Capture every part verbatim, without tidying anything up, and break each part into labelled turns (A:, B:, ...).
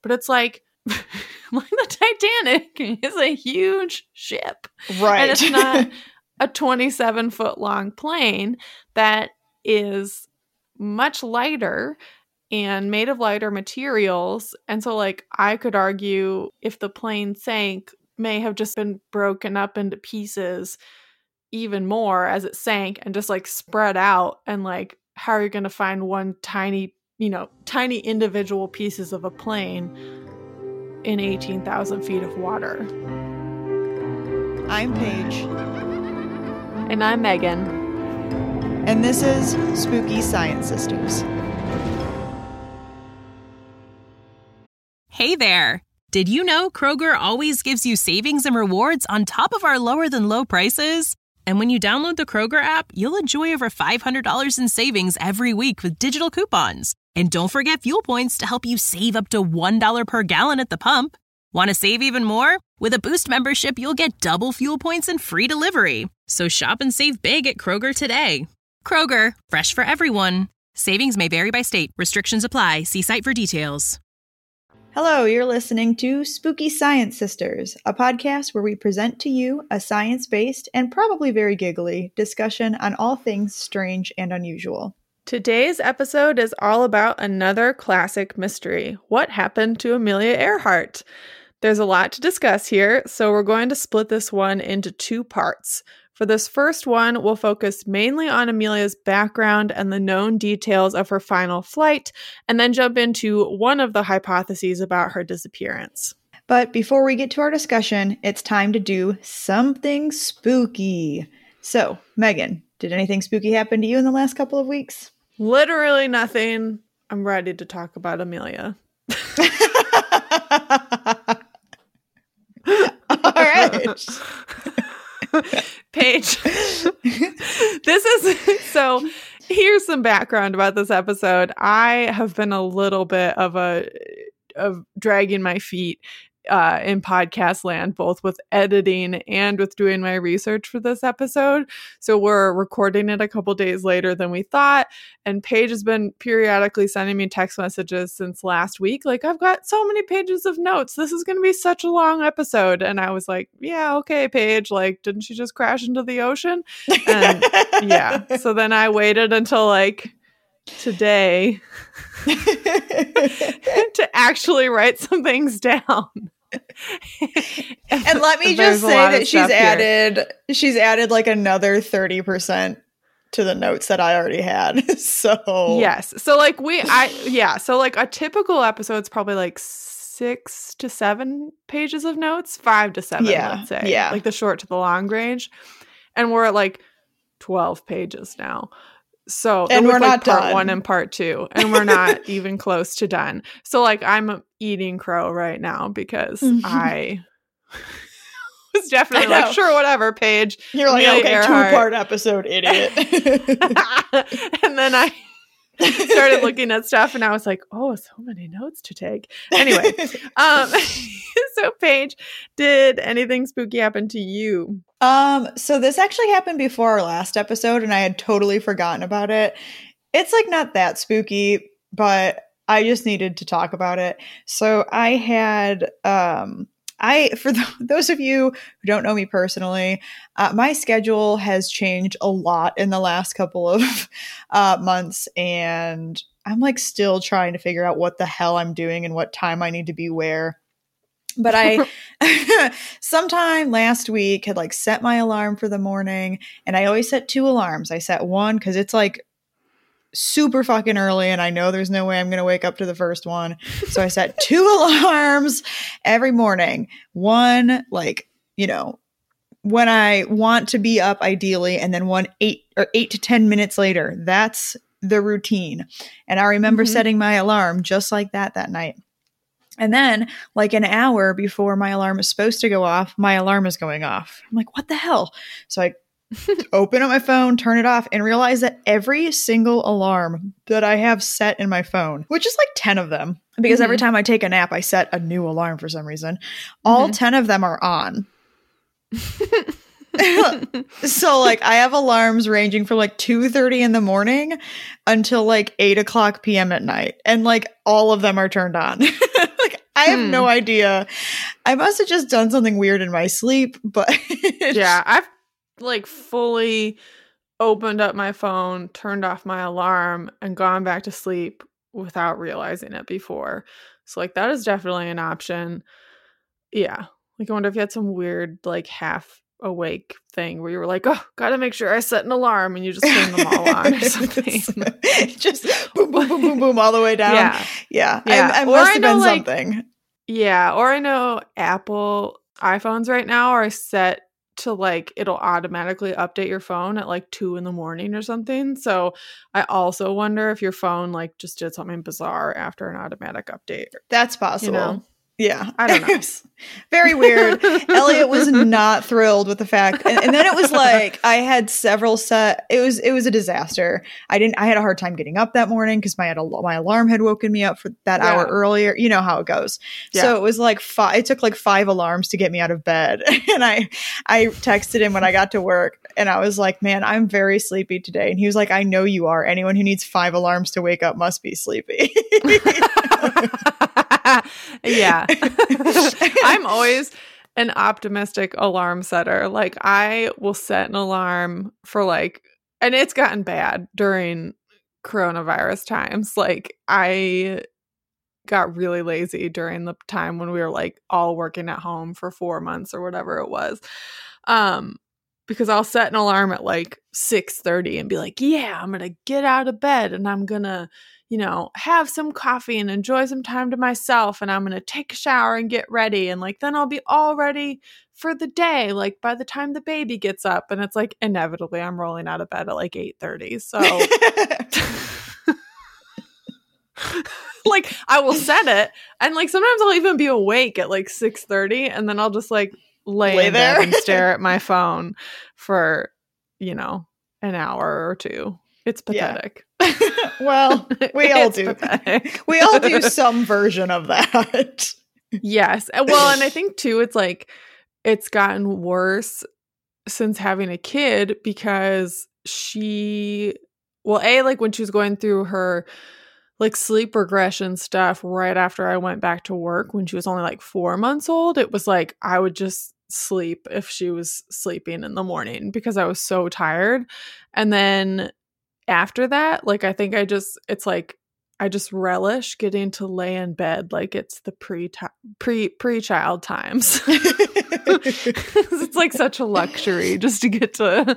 A: but it's like, like the Titanic is a huge ship.
B: Right.
A: And it's not a twenty-seven foot long plane that is much lighter and made of lighter materials. And so like I could argue if the plane sank, may have just been broken up into pieces even more as it sank and just like spread out. And like, how are you going to find one tiny, you know, tiny individual pieces of a plane in eighteen thousand feet of water?
B: I'm Paige.
A: And I'm Megan.
B: And this is Spooky Science Sisters.
C: Hey there! Did you know Kroger always gives you savings and rewards on top of our lower than low prices? And when you download the Kroger app, you'll enjoy over five hundred dollars in savings every week with digital coupons. And don't forget fuel points to help you save up to one dollar per gallon at the pump. Want to save even more? With a Boost membership, you'll get double fuel points and free delivery. So shop and save big at Kroger today. Kroger, fresh for everyone. Savings may vary by state. Restrictions apply. See site for details.
B: Hello, you're listening to Spooky Science Sisters, a podcast where we present to you a science-based and probably very giggly discussion on all things strange and unusual.
A: Today's episode is all about another classic mystery. What happened to Amelia Earhart? There's a lot to discuss here, so we're going to split this one into two parts. For this first one, we'll focus mainly on Amelia's background and the known details of her final flight, and then jump into one of the hypotheses about her disappearance.
B: But before we get to our discussion, it's time to do something spooky. So, Megan, did anything spooky happen to you in the last couple of weeks?
A: Literally nothing. I'm ready to talk about Amelia.
B: All right.
A: Paige, this is, so here's some background about this episode. I have been a little bit of a, of dragging my feet uh, in podcast land, both with editing and with doing my research for this episode. So we're recording it a couple days later than we thought. And Paige has been periodically sending me text messages since last week. Like, I've got so many pages of notes. This is going to be such a long episode. And I was like, yeah, okay, Paige. Like, didn't she just crash into the ocean? And yeah. So then I waited until like today to actually write some things down.
B: And let me just say that she's added here. she's added like another thirty percent to the notes that I already had. So
A: yes. So like we I yeah, so like a typical episode's probably like six to seven pages of notes, five to seven,
B: yeah,
A: let's say.
B: Yeah.
A: Like the short to the long range. And we're at like twelve pages now. So
B: and we're
A: like
B: not
A: part
B: done.
A: one and part two, and we're not even close to done. So like I'm eating crow right now because I was definitely
B: I
A: like, sure, whatever, Paige.
B: You're like,
A: Amelia
B: okay,
A: Earhart.
B: two part episode, idiot.
A: And then I started looking at stuff, and I was like, oh, so many notes to take. Anyway, um, so Paige, did anything spooky happen to you?
B: Um, so this actually happened before our last episode, and I had totally forgotten about it. It's like not that spooky, but I just needed to talk about it. So I had, um, I, for th- those of you who don't know me personally, uh, my schedule has changed a lot in the last couple of uh, months, and I'm like still trying to figure out what the hell I'm doing and what time I need to be where. But I, sometime last week, had like set my alarm for the morning, and I always set two alarms. I set one because it's like super fucking early, and I know there's no way I'm going to wake up to the first one. So I set two alarms every morning. One, like, you know, when I want to be up ideally, and then one eight or eight to ten minutes later. That's the routine. And I remember mm-hmm. setting my alarm just like that that night. And then, like an hour before my alarm is supposed to go off, my alarm is going off. I'm like, what the hell? So I open up my phone, turn it off, and realize that every single alarm that I have set in my phone, which is like ten of them, because mm-hmm. every time I take a nap, I set a new alarm for some reason. All mm-hmm. ten of them are on. So like I have alarms ranging from like two thirty in the morning until like eight o'clock p.m. at night. And like all of them are turned on. Like I have no idea. I must have just done something weird in my sleep, but
A: yeah, I've like fully opened up my phone, turned off my alarm, and gone back to sleep without realizing it before. So like that is definitely an option. Yeah. Like I wonder if you had some weird like half awake thing where you were like, oh, gotta make sure I set an alarm, and you just turn them all on or something.
B: Just boom, boom, boom, boom, boom, all the way down.
A: Yeah.
B: Yeah.
A: yeah.
B: I, I
A: or
B: must
A: I
B: have
A: know,
B: been
A: like,
B: something.
A: Yeah. Or I know Apple iPhones right now are set to like, it'll automatically update your phone at like two in the morning or something. So I also wonder if your phone like just did something bizarre after an automatic update.
B: That's possible.
A: You know?
B: Yeah.
A: I don't know.
B: Very weird. Elliot was not thrilled with the fact. And, and then it was like I had several set. It was it was a disaster. I didn't I had a hard time getting up that morning because my my alarm had woken me up for that
A: yeah.
B: hour earlier. You know how it goes. Yeah. So it was like five it took like five alarms to get me out of bed. And I I texted him when I got to work and I was like, man, I'm very sleepy today. And he was like, I know you are. Anyone who needs five alarms to wake up must be sleepy.
A: Yeah. I'm always an optimistic alarm setter. Like I will set an alarm for like, and it's gotten bad during coronavirus times. Like I got really lazy during the time when we were like all working at home for four months or whatever it was. Um, because I'll set an alarm at like six thirty and be like, yeah, I'm going to get out of bed and I'm going to, you know, have some coffee and enjoy some time to myself. And I'm going to take a shower and get ready. And like, then I'll be all ready for the day. Like by the time the baby gets up, and it's like, inevitably I'm rolling out of bed at like eight thirty. So like I will set it. And like, sometimes I'll even be awake at like six thirty and then I'll just like lay, lay in there bed and stare at my phone for, you know, an hour or two. It's pathetic.
B: Yeah. Well, we all do.
A: Pathetic.
B: We all do some version of that.
A: Yes. Well, and I think too, it's like it's gotten worse since having a kid because she, well, A, like when she was going through her like sleep regression stuff right after I went back to work when she was only like four months old, it was like I would just sleep if she was sleeping in the morning because I was so tired. And then after that, like I think I just it's like I just relish getting to lay in bed like it's the pre pre pre-child times. It's like such a luxury just to get to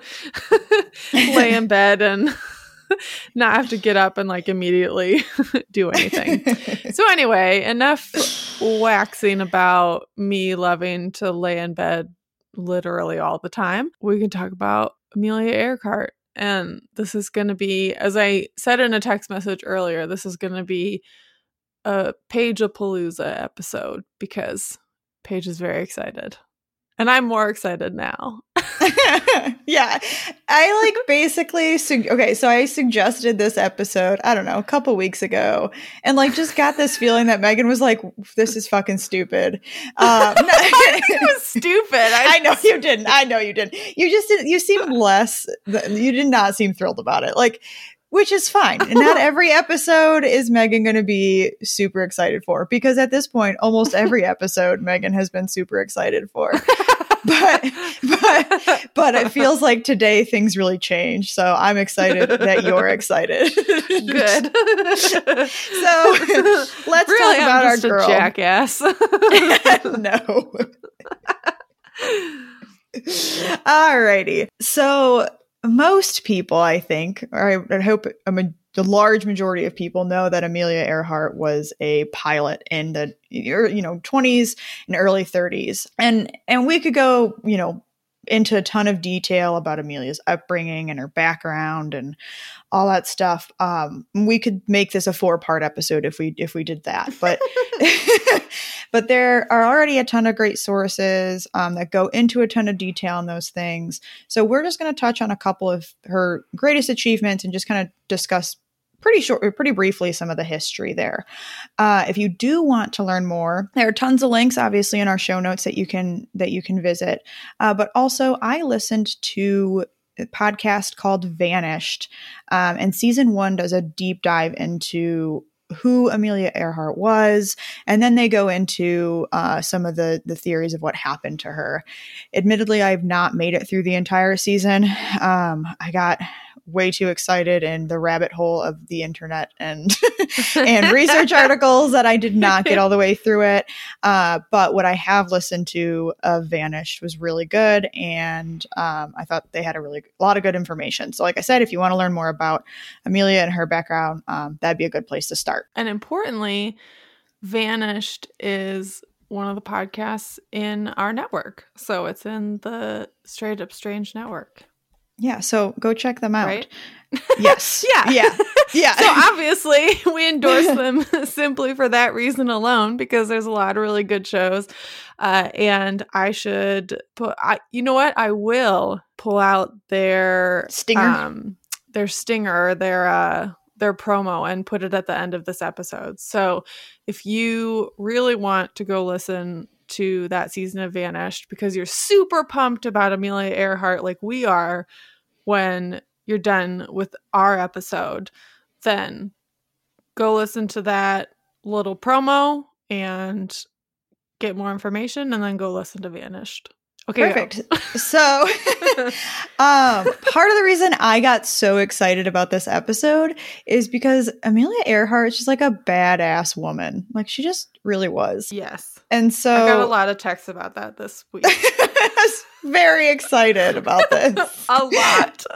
A: lay in bed and not have to get up and like immediately do anything. So anyway, enough waxing about me loving to lay in bed literally all the time. We can talk about Amelia Earhart. And this is going to be, as I said in a text message earlier, this is going to be a Paige-a-palooza episode because Paige is very excited. And I'm more excited now.
B: Yeah. I like basically, su- okay, so I suggested this episode, I don't know, a couple weeks ago, and like just got this feeling that Megan was like, this is fucking stupid. Um, no,
A: it was stupid. I,
B: I know you didn't. I know you didn't. You just didn't, you seemed less, you did not seem thrilled about it. Like, which is fine. And not every episode is Megan going to be super excited for, because at this point, almost every episode Megan has been super excited for. But, but, but it feels like today things really changed. So I'm excited that you're excited.
A: Good.
B: So let's
A: really,
B: talk about
A: I'm just
B: our girl.
A: A jackass.
B: No. Alrighty. So most people, I think, or I, I hope a ma- the large majority of people know that Amelia Earhart was a pilot in the you know twenties and early thirties, and and we could go you know into a ton of detail about Amelia's upbringing and her background and all that stuff. Um, we could make this a four-part episode if we if we did that, but but there are already a ton of great sources um, that go into a ton of detail on those things. So we're just going to touch on a couple of her greatest achievements and just kind of discuss pretty short, pretty briefly some of the history there. Uh, if you do want to learn more, there are tons of links, obviously, in our show notes that you can that you can visit. Uh, but also, I listened to a podcast called Vanished, um, and season one does a deep dive into who Amelia Earhart was, and then they go into uh, some of the the theories of what happened to her. Admittedly, I've not made it through the entire season. Um, I got way too excited in the rabbit hole of the internet and and research articles that I did not get all the way through it. Uh, but what I have listened to of Vanished was really good, and um, I thought they had a really a lot of good information. So, like I said, if you want to learn more about Amelia and her background, um, that'd be a good place to start.
A: And importantly, Vanished is one of the podcasts in our network, so it's in the Straight Up Strange network.
B: Yeah, so go check them out.
A: Right?
B: Yes.
A: Yeah.
B: Yeah. Yeah.
A: So obviously we endorse them simply for that reason alone, because there's a lot of really good shows. Uh, and I should put, I, you know what? I will pull out their
B: Stinger.
A: Um, their stinger, their, uh, their promo and put it at the end of this episode. So if you really want to go listen to that season of Vanished because you're super pumped about Amelia Earhart like we are when you're done with our episode, then go listen to that little promo and get more information, and then go listen to Vanished. Okay,
B: perfect. So um, part of the reason I got so excited about this episode is because Amelia Earhart is just like a badass woman. Like, she just really was.
A: Yes.
B: And so
A: I got a lot of texts about that this week.
B: I was very excited about this.
A: A lot.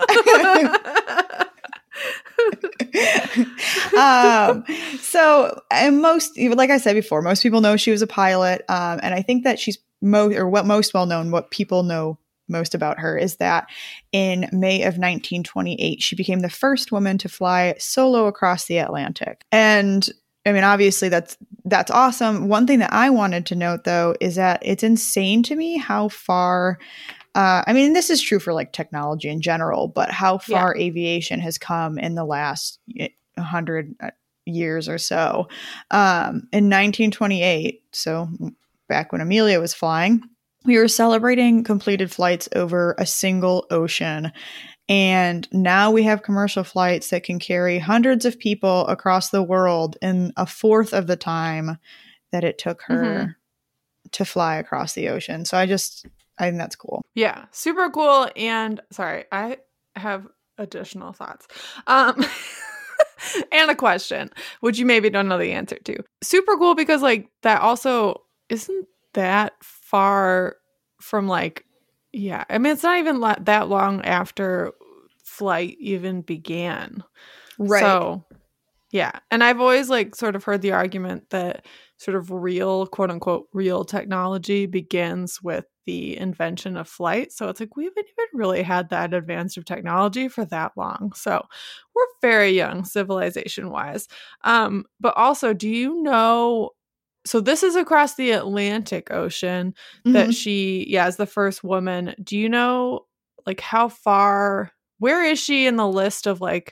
B: um, so, and most, like I said before, most people know she was a pilot. Um, and I think that she's most, or what most well known, what people know most about her is that in May of nineteen twenty-eight, she became the first woman to fly solo across the Atlantic. And I mean, obviously that's, that's awesome. One thing that I wanted to note though, is that it's insane to me how far, uh, I mean, this is true for like technology in general, but how far yeah. aviation has come in the last hundred years or so. Um, in nineteen twenty-eight, so back when Amelia was flying, we were celebrating completed flights over a single ocean. And now we have commercial flights that can carry hundreds of people across the world in a fourth of the time that it took her mm-hmm. to fly across the ocean. So I just, I think that's cool.
A: Yeah, super cool. And sorry, I have additional thoughts. Um, and a question, which you maybe don't know the answer to. Super cool because like that also isn't that far from like, yeah, I mean, it's not even la- that long after flight even began.
B: Right.
A: So, yeah. And I've always like sort of heard the argument that sort of real, quote unquote, real technology begins with the invention of flight. So it's like, we haven't even really had that advanced of technology for that long. So we're very young civilization wise. Um, but also, do you know, so this is across the Atlantic Ocean that mm-hmm. she, yeah, is the first woman. Do you know like how far, where is she in the list of like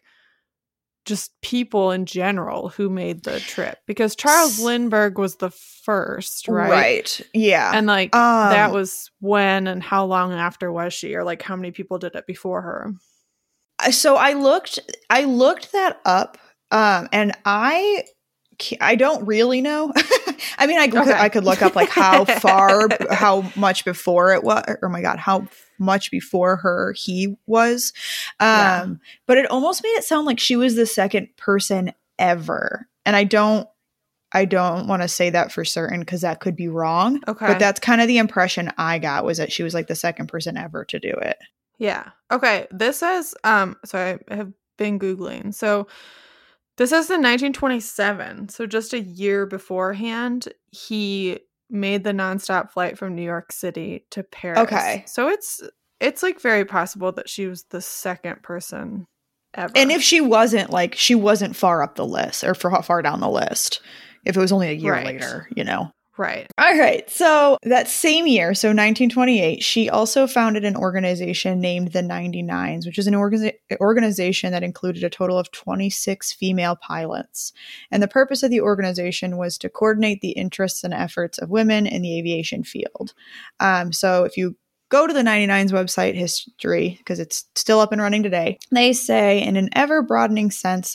A: just people in general who made the trip? Because Charles Lindbergh was the first, right?
B: Right. Yeah.
A: And like
B: um,
A: that was when and how long after was she, or like how many people did it before her?
B: So I looked, I looked that up, um, and I, I don't really know. I mean, I could, okay. I could look up like how far, how much before it was. Oh my God, how much before her he was. Um, yeah. But it almost made it sound like she was the second person ever. And I don't, I don't want to say that for certain because that could be wrong.
A: Okay.
B: But that's kind of the impression I got, was that she was like the second person ever to do it.
A: Yeah. Okay. This says, um, so I have been Googling. So this is in nineteen twenty-seven. So just a year beforehand, he made the nonstop flight from New York City to Paris.
B: Okay.
A: So it's it's like very possible that she was the second person ever.
B: And if she wasn't, like, she wasn't far up the list or far, far down the list. If it was only a year
A: right.
B: later, you know.
A: Right.
B: All right. So that same year, so nineteen twenty-eight, she also founded an organization named the ninety-nines, which is an orga- organization that included a total of twenty-six female pilots. And the purpose of the organization was to coordinate the interests and efforts of women in the aviation field. Um, so if you go to the ninety-nines website history, because it's still up and running today, they say, in an ever-broadening sense,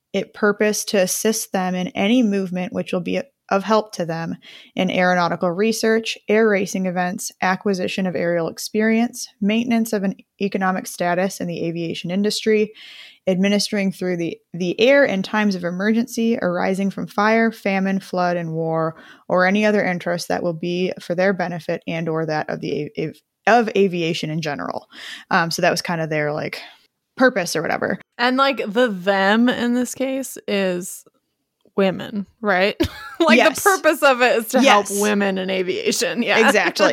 B: it purposed to assist them in any movement which will be of help to them in aeronautical research, air racing events, acquisition of aerial experience, maintenance of an economic status in the aviation industry, administering through the, the air in times of emergency arising from fire, famine, flood, and war, or any other interest that will be for their benefit and or that of the av- of aviation in general. Um, so that was kind of their like purpose or whatever.
A: And like the them in this case is women, right? Like
B: yes.
A: the purpose of it is to
B: yes.
A: help women in aviation. Yeah,
B: exactly.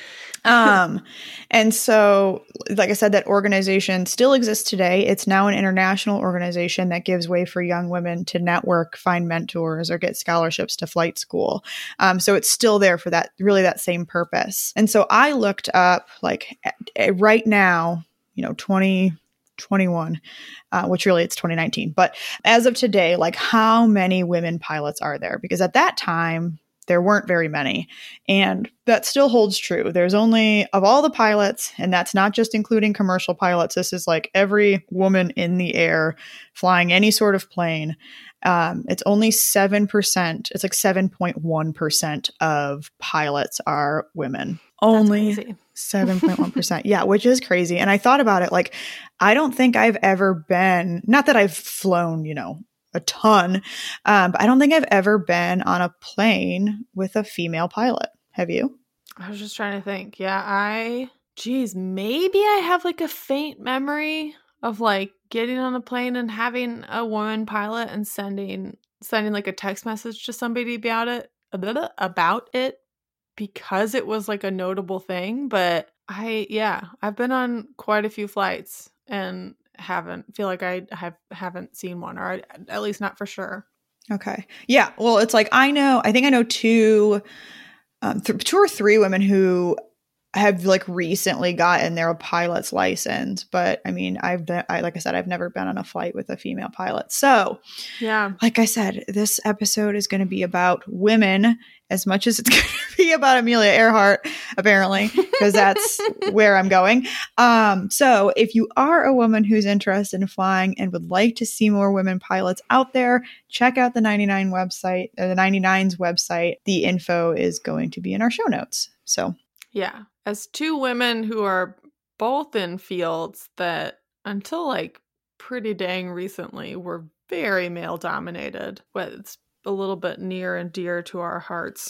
B: um, and so, like I said, that organization still exists today. It's now an international organization that gives way for young women to network, find mentors, or get scholarships to flight school. Um, so it's still there for that, really that same purpose. And so I looked up, like right now, you know, twenty twenty-one, uh, which really it's twenty nineteen. But as of today, like how many women pilots are there? Because at that time, there weren't very many. And that still holds true. There's only, of all the pilots, and that's not just including commercial pilots, this is like every woman in the air flying any sort of plane. Um, it's only seven percent. It's like seven point one percent of pilots are women. Only seven point one percent. Yeah, which is crazy. And I thought about it, like, I don't think I've ever been, not that I've flown, you know, a ton, um, but I don't think I've ever been on a plane with a female pilot. Have you?
A: I was just trying to think. Yeah, I, geez, maybe I have like a faint memory of like getting on a plane and having a woman pilot and sending, sending like a text message to somebody about it, about it. because it was like a notable thing. But I, yeah, I've been on quite a few flights and haven't feel like I have haven't seen one, or I, at least not for sure.
B: Okay. Yeah. Well, it's like, I know, I think I know two, um, th- two or three women who have like recently gotten their pilot's license. But I mean, I've, been, I, like I said, I've never been on a flight with a female pilot. So
A: yeah,
B: like I said, this episode is going to be about women as much as it's going to be about Amelia Earhart, apparently, because that's where I'm going. Um, so if you are a woman who's interested in flying and would like to see more women pilots out there, check out the ninety-nine website, or the ninety-nine's website. The info is going to be in our show notes. So
A: yeah, as two women who are both in fields that until like pretty dang recently were very male dominated, but it's a little bit near and dear to our hearts.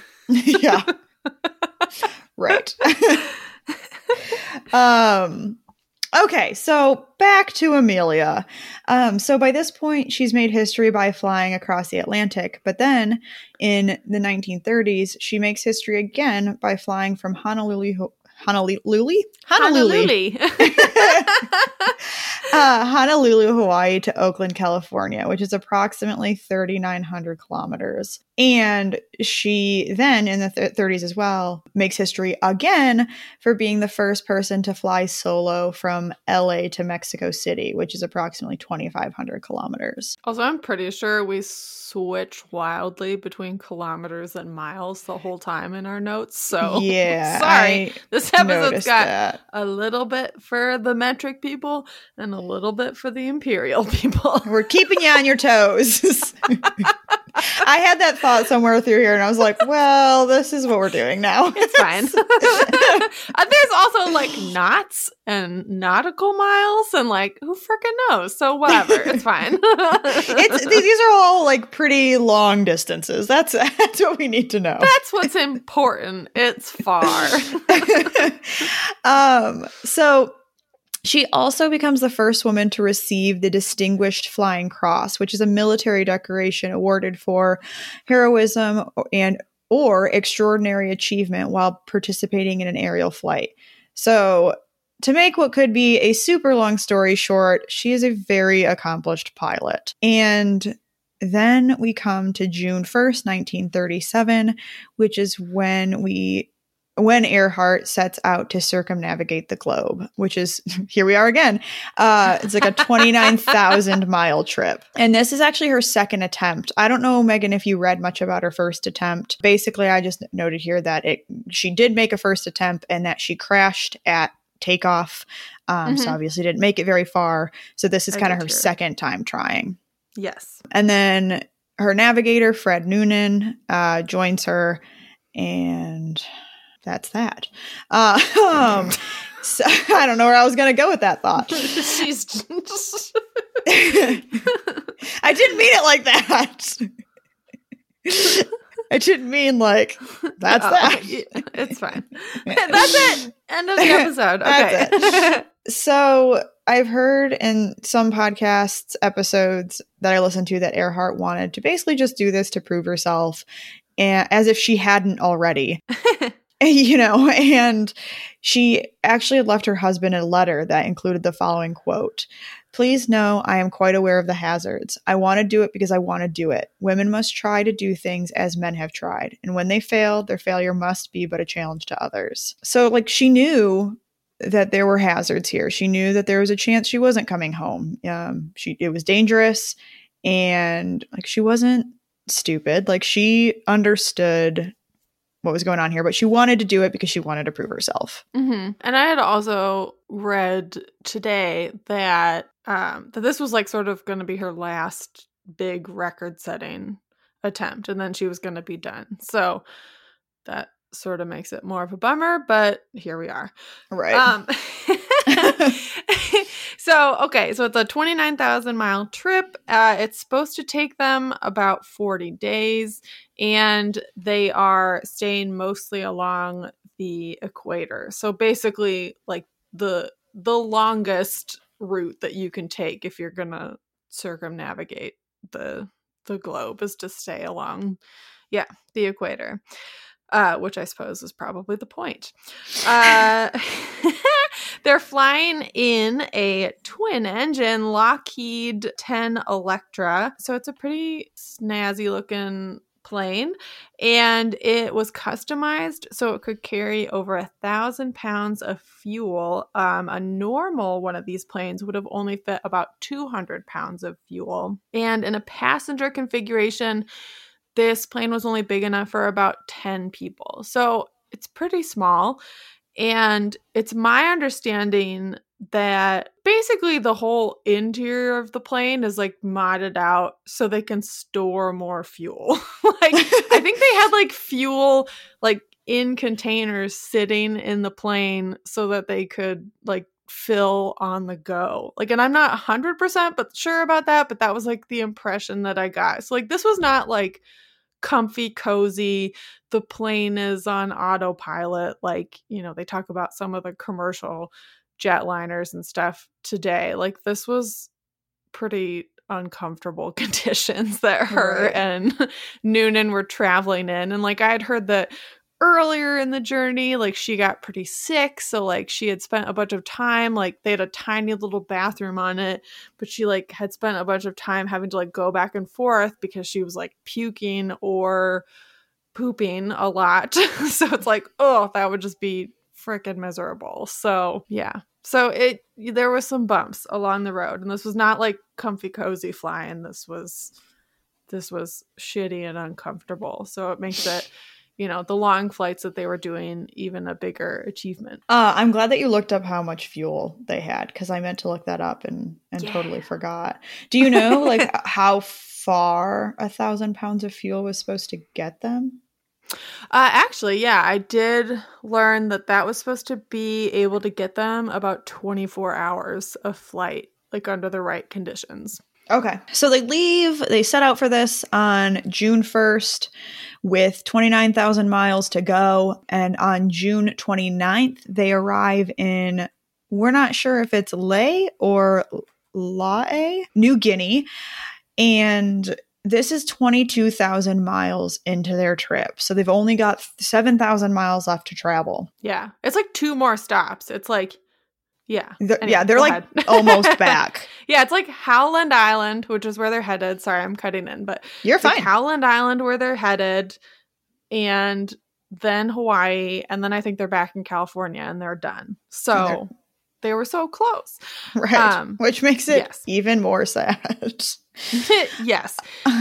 B: Yeah. Right. um, okay. So back to Amelia. Um, so by this point, she's made history by flying across the Atlantic. But then in the nineteen thirties, she makes history again by flying from Honolulu, Honolulu, Honolulu, uh, Honolulu, Hawaii to Oakland, California, which is approximately thirty-nine hundred kilometers. And she then, in the th- thirties as well, makes history again for being the first person to fly solo from L A to Mexico City, which is approximately twenty-five hundred kilometers.
A: Also, I'm pretty sure we switch wildly between kilometers and miles the whole time in our notes. So
B: yeah,
A: sorry.
B: I
A: this episode's got
B: that.
A: a little bit for the metric people and a little bit for the imperial people.
B: We're keeping you on your toes. I had that thought somewhere through here and I was like, well, this is what we're doing now.
A: It's fine. There's also like knots and nautical miles and like, who freaking knows? So whatever, it's fine.
B: it's these are all like pretty long distances. That's that's what we need to know.
A: That's what's important. It's far.
B: um, so she also becomes the first woman to receive the Distinguished Flying Cross, which is a military decoration awarded for heroism and or extraordinary achievement while participating in an aerial flight. So to make what could be a super long story short, she is a very accomplished pilot. And then we come to June first, nineteen thirty-seven, which is when we when Earhart sets out to circumnavigate the globe, which is, here we are again. Uh, it's like a twenty-nine thousand mile trip. And this is actually her second attempt. I don't know, Megan, if you read much about her first attempt. Basically, I just noted here that it she did make a first attempt and that she crashed at takeoff. Um, mm-hmm. So obviously didn't make it very far. So this is kind of her second time trying.
A: Yes.
B: And then her navigator, Fred Noonan, uh, joins her, and that's that. Uh, um, so, I don't know where I was going to go with that thought.
A: She's just...
B: I didn't mean it like that. I didn't mean like, that's
A: oh,
B: that.
A: It's fine. That's it. End of the episode. Okay.
B: So I've heard in some podcasts episodes that I listened to that Earhart wanted to basically just do this to prove herself, and as if she hadn't already. You know, and she actually had left her husband a letter that included the following quote: "Please know I am quite aware of the hazards. I want to do it because I want to do it. Women must try to do things as men have tried. And when they fail, their failure must be but a challenge to others." So, like, she knew that there were hazards here. She knew that there was a chance she wasn't coming home. Um, she it was dangerous, and like she wasn't stupid. Like, she understood what was going on here, but she wanted to do it because she wanted to prove herself.
A: Mm-hmm. And I had also read today that um, that this was like sort of going to be her last big record-setting attempt, and then she was going to be done. So that sort of makes it more of a bummer, but here we are.
B: Right.
A: Um, so, okay, so it's a twenty-nine thousand mile trip. Uh, it's supposed to take them about forty days, and they are staying mostly along the equator. So basically, like the the longest route that you can take if you're going to circumnavigate the the globe is to stay along, yeah, the equator. Uh, which I suppose is probably the point. Uh, they're flying in a twin-engine Lockheed ten Electra, so it's a pretty snazzy-looking plane, and it was customized so it could carry over a thousand pounds of fuel. Um, a normal one of these planes would have only fit about two hundred pounds of fuel, and in a passenger configuration, this plane was only big enough for about ten people. So it's pretty small. And it's my understanding that basically the whole interior of the plane is like modded out so they can store more fuel. Like, I think they had like fuel like in containers sitting in the plane so that they could like fill on the go. Like, and I'm not one hundred percent but sure about that, but that was like the impression that I got. So like this was not like comfy, cozy, the plane is on autopilot, like, you know, they talk about some of the commercial jetliners and stuff today. Like, this was pretty uncomfortable conditions that her right. and Noonan were traveling in. And like I had heard that earlier in the journey, like she got pretty sick, so like she had spent a bunch of time, like they had a tiny little bathroom on it, but she like had spent a bunch of time having to like go back and forth because she was like puking or pooping a lot. So it's like, oh, that would just be freaking miserable. So yeah, so it there was some bumps along the road, and this was not like comfy cozy flying. This was this was shitty and uncomfortable. So it makes it, you know, the long flights that they were doing even a bigger achievement.
B: Uh, I'm glad that you looked up how much fuel they had, because I meant to look that up and, and
A: yeah.
B: totally forgot. Do you know like how far a thousand pounds of fuel was supposed to get them?
A: Uh, actually, yeah, I did learn that that was supposed to be able to get them about twenty-four hours of flight, like under the right conditions.
B: Okay. So they leave, they set out for this on June first with twenty-nine thousand miles to go. And on June twenty-ninth, they arrive in, we're not sure if it's Lae or Lae, New Guinea. And this is twenty-two thousand miles into their trip. So they've only got seven thousand miles left to travel.
A: Yeah. It's like two more stops. It's like, yeah.
B: They're,
A: anyway,
B: yeah, they're like almost back.
A: Yeah, it's like Howland Island, which is where they're headed. Sorry, I'm cutting in, but
B: you're
A: it's
B: fine.
A: Like Howland Island where they're headed, and then Hawaii, and then I think they're back in California and they're done. So they're, they were so close.
B: Right. Um, which makes it yes. even more sad.
A: Yes.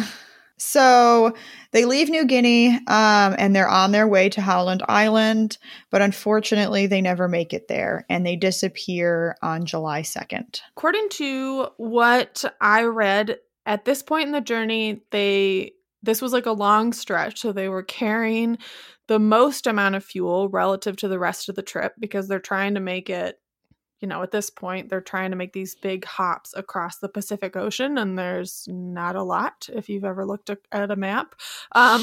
B: So they leave New Guinea um, and they're on their way to Howland Island, but unfortunately they never make it there and they disappear on July second.
A: According to what I read, at this point in the journey, they this was like a long stretch, so they were carrying the most amount of fuel relative to the rest of the trip because they're trying to make it, you know, at this point, they're trying to make these big hops across the Pacific Ocean, and there's not a lot if you've ever looked at a map um,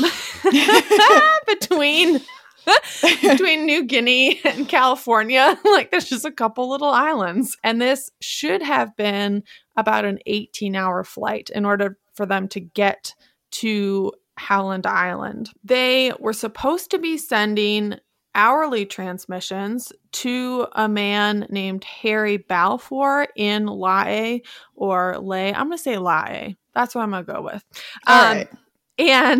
A: between between New Guinea and California. Like, there's just a couple little islands. And this should have been about an eighteen-hour flight in order for them to get to Howland Island. They were supposed to be sending hourly transmissions to a man named Harry Balfour in Lae or Lay. I'm going to say Lae. That's what I'm going to go with.
B: All
A: um,
B: right.
A: And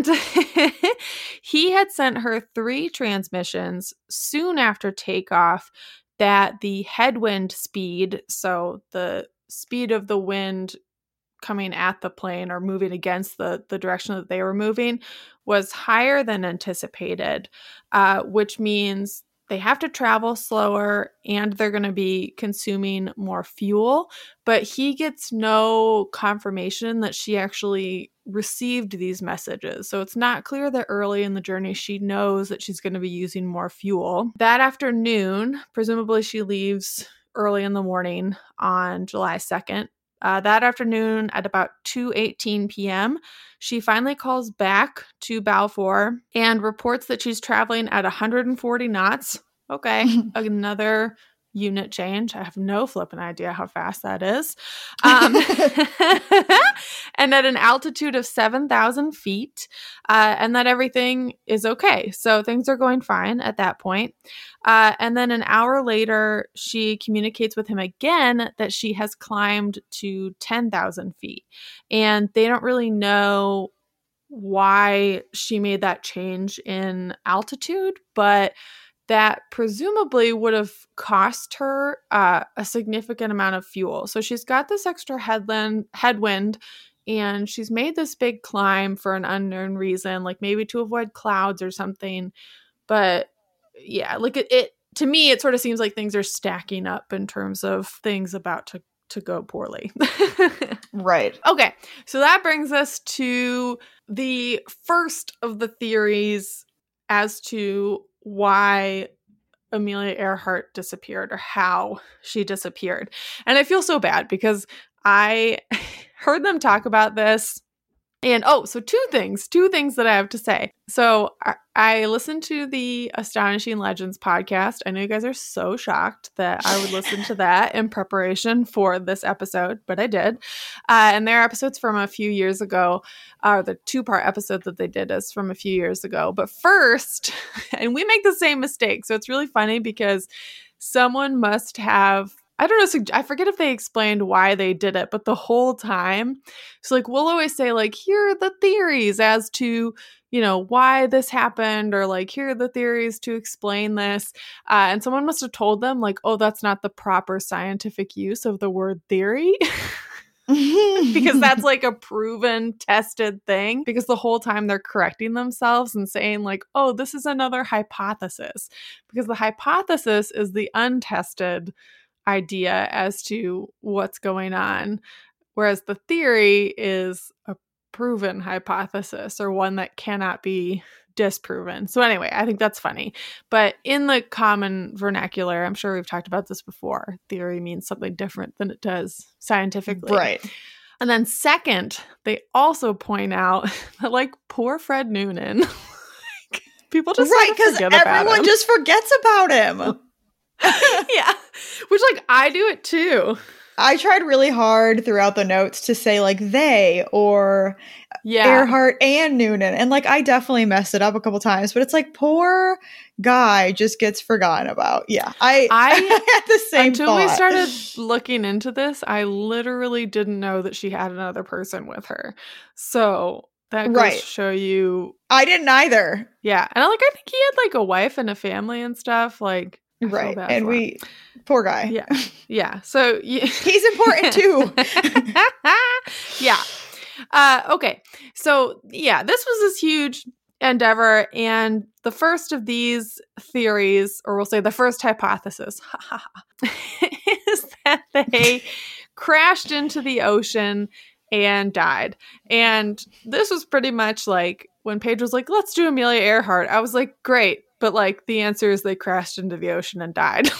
A: he had sent her three transmissions soon after takeoff that the headwind speed, so the speed of the wind coming at the plane or moving against the, the direction that they were moving, was higher than anticipated, uh, which means they have to travel slower and they're going to be consuming more fuel. But he gets no confirmation that she actually received these messages. So it's not clear that early in the journey she knows that she's going to be using more fuel. That afternoon, presumably she leaves early in the morning on July second. Uh, that afternoon at about two eighteen p.m., she finally calls back to Balfour and reports that she's traveling at one hundred forty knots. Okay, another unit change. I have no flipping idea how fast that is. Um, and at an altitude of seven thousand feet, uh, and that everything is okay. So things are going fine at that point. Uh, and then an hour later, she communicates with him again that she has climbed to ten thousand feet. And they don't really know why she made that change in altitude, but that presumably would have cost her uh, a significant amount of fuel. So she's got this extra headland, headwind, and she's made this big climb for an unknown reason, like maybe to avoid clouds or something. But yeah, like it, it to me, it sort of seems like things are stacking up in terms of things about to, to go poorly.
B: Right.
A: Okay, so that brings us to the first of the theories as to why Amelia Earhart disappeared or how she disappeared. And I feel so bad because I heard them talk about this. And oh, so two things, two things that I have to say. So I, I listened to the Astonishing Legends podcast. I know you guys are so shocked that I would listen to that in preparation for this episode, but I did. Uh, and their episodes from a few years ago, uh, the two-part episode that they did is from a few years ago. But first, and we make the same mistake. So it's really funny because someone must have I don't know, I forget if they explained why they did it, but the whole time, so like we'll always say like, here are the theories as to, you know, why this happened, or like, here are the theories to explain this. Uh, and someone must have told them like, oh, that's not the proper scientific use of the word theory. Because that's like a proven, tested thing. Because the whole time they're correcting themselves and saying like, oh, this is another hypothesis. Because the hypothesis is the untested idea as to what's going on, whereas the theory is a proven hypothesis or one that cannot be disproven. So anyway, I think that's funny. But in the common vernacular, I'm sure we've talked about this before, theory means something different than it does scientifically.
B: Right.
A: And then second, they also point out that like poor Fred Noonan, people just
B: right, because everyone
A: him.
B: just forgets about him.
A: Yeah, which like I do it too.
B: I tried really hard throughout the notes to say like they or
A: yeah.
B: Earhart and Noonan, and like I definitely messed it up a couple times, but it's like poor guy just gets forgotten about. Yeah, I
A: I,
B: I had the same
A: until
B: thought.
A: we started looking into this, I literally didn't know that she had another person with her. So that goes
B: right.
A: to show you.
B: I didn't either.
A: Yeah, and I like I think he had like a wife and a family and stuff. Like.
B: Right. And we, him. Poor guy.
A: Yeah. Yeah. So yeah.
B: He's important too.
A: Yeah. Uh, okay. So yeah, this was this huge endeavor. And the first of these theories, or we'll say the first hypothesis, is that they crashed into the ocean and died. And this was pretty much like when Paige was like, let's do Amelia Earhart. I was like, great. But like the answer is they crashed into the ocean and died.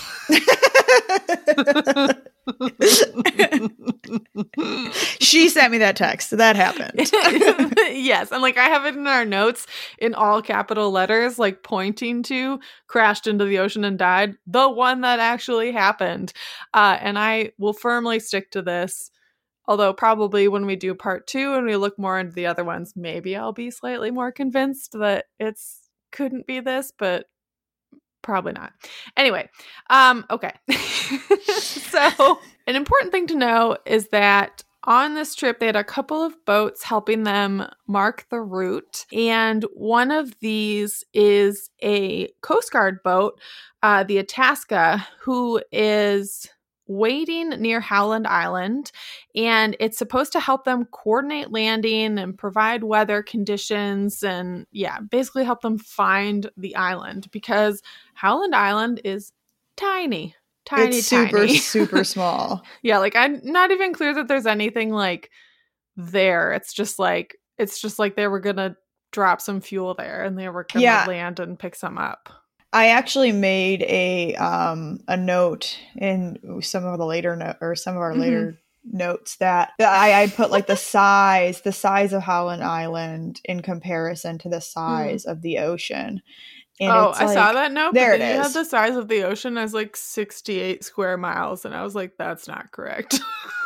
B: She sent me that text. That happened.
A: Yes. And like I have it in our notes in all capital letters, like pointing to crashed into the ocean and died. The one that actually happened. Uh, and I will firmly stick to this. Although probably when we do part two and we look more into the other ones, maybe I'll be slightly more convinced that it's couldn't be this, but probably not. Anyway, um, okay. So an important thing to know is that on this trip, they had a couple of boats helping them mark the route. And one of these is a Coast Guard boat, uh, the Itasca, who is waiting near Howland Island, and it's supposed to help them coordinate landing and provide weather conditions and yeah, basically help them find the island because Howland Island is tiny, tiny,
B: it's super,
A: tiny.
B: super small.
A: Yeah, like I'm not even clear that there's anything like there. It's just like, it's just like they were going to drop some fuel there and they were going to
B: Yeah.
A: land and pick some up.
B: I actually made a um a note in some of the later no- or some of our
A: Mm-hmm.
B: later notes that I I put like the size the size of Howland Island in comparison to the size
A: Mm.
B: of the ocean. And
A: Oh,
B: it's
A: I saw
B: like-
A: that note.
B: there
A: but
B: it
A: then you
B: is.
A: had the size of the ocean as like sixty-eight square miles, and I was like, that's not correct.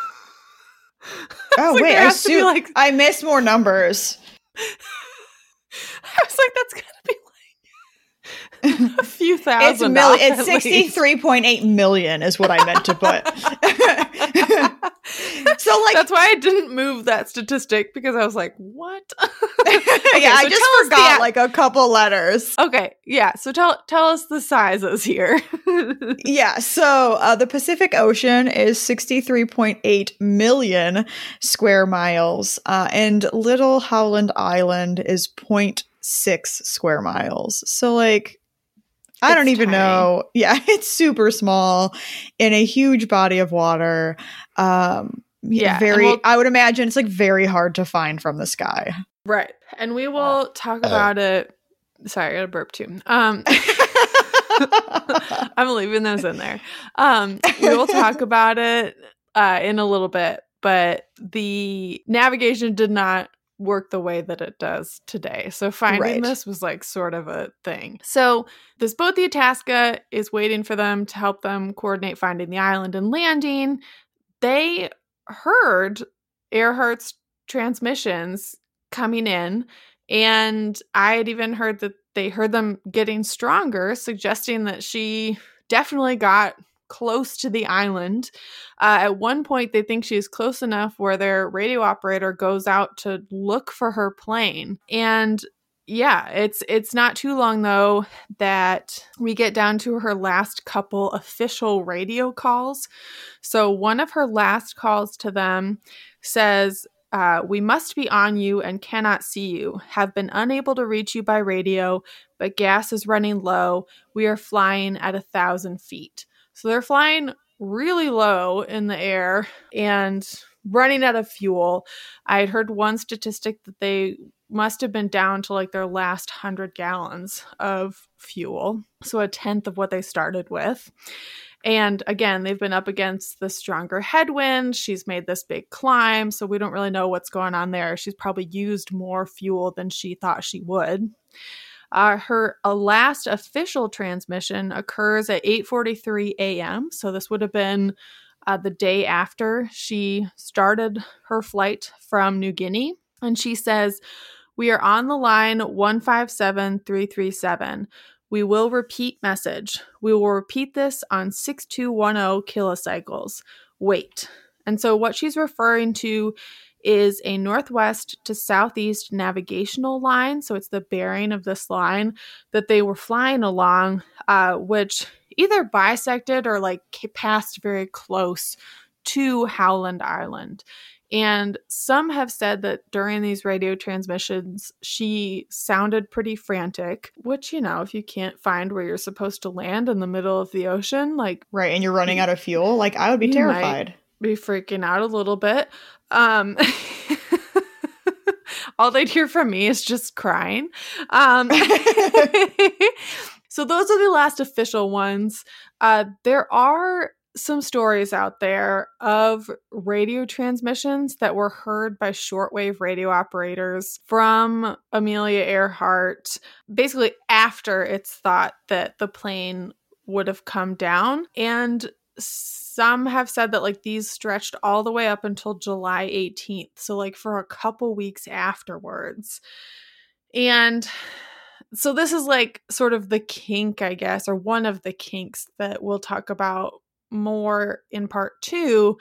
B: Oh
A: like,
B: wait,
A: there
B: I
A: has to be,
B: assume
A: like-
B: I missed more numbers.
A: I was like, that's gotta be like a few thousand.
B: It's mil-
A: off,
B: it's
A: at least.
B: sixty-three point eight million is what I meant to put. So like
A: That's why I didn't move that statistic because I was like, what?
B: yeah,
A: Okay,
B: I
A: so
B: just
A: tell us the
B: forgot
A: a-
B: like a couple letters.
A: Okay, yeah. So tell tell us the sizes here.
B: Yeah, so uh, the Pacific Ocean is sixty-three point eight million square miles, uh, and Little Howland Island is zero point six square miles. So, like, I
A: It's
B: don't even
A: tiny.
B: know. Yeah, it's super small in a huge body of water. Um,
A: Yeah,
B: yeah,
A: and
B: very.
A: we'll-
B: I would imagine it's like very hard to find from the sky.
A: Right. And we will talk about it. Sorry, I got a burp too. Um I'm leaving those in there. Um, we will talk about it uh, in a little bit, but the navigation did not work the way that it does today. So finding
B: Right.
A: this was like sort of a thing. So this boat, the Itasca, is waiting for them to help them coordinate finding the island and landing. They heard Earhart's transmissions coming in, and I had even heard that they heard them getting stronger, suggesting that she definitely got close to the island. Uh, at one point, they think she's close enough where their radio operator goes out to look for her plane. And yeah, it's it's not too long though that we get down to her last couple official radio calls. So one of her last calls to them says, Uh, we must be on you and cannot see you. Have been unable to reach you by radio, but gas is running low. We are flying at a thousand feet. So they're flying really low in the air and running out of fuel. I had heard one statistic that they must have been down to like their last hundred gallons of fuel. So a tenth of what they started with. And again, they've been up against the stronger headwind. She's made this big climb, so we don't really know what's going on there. She's probably used more fuel than she thought she would. Uh, her uh, last official transmission occurs at eight forty-three a.m., so this would have been uh, the day after she started her flight from New Guinea. And she says, "We are on the line one five seven three three seven. We will repeat message. We will repeat this on six two one zero kilocycles. Wait." And so what she's referring to is a northwest to southeast navigational line. So it's the bearing of this line that they were flying along, uh, which either bisected or like passed very close to Howland Island. And some have said that during these radio transmissions, she sounded pretty frantic, which, you know, if you can't find where you're supposed to land in the middle of the ocean, like,
B: Right, and you're running out of fuel. Like, I would be
A: You
B: terrified.
A: be freaking out a little bit. Um, all they'd hear from me is just crying. Um, so those are the last official ones. Uh, there are some stories out there of radio transmissions that were heard by shortwave radio operators from Amelia Earhart, basically after it's thought that the plane would have come down. And some have said that like these stretched all the way up until July eighteenth. So like for a couple weeks afterwards. And so this is like sort of the kink, I guess, or one of the kinks that we'll talk about more in part two.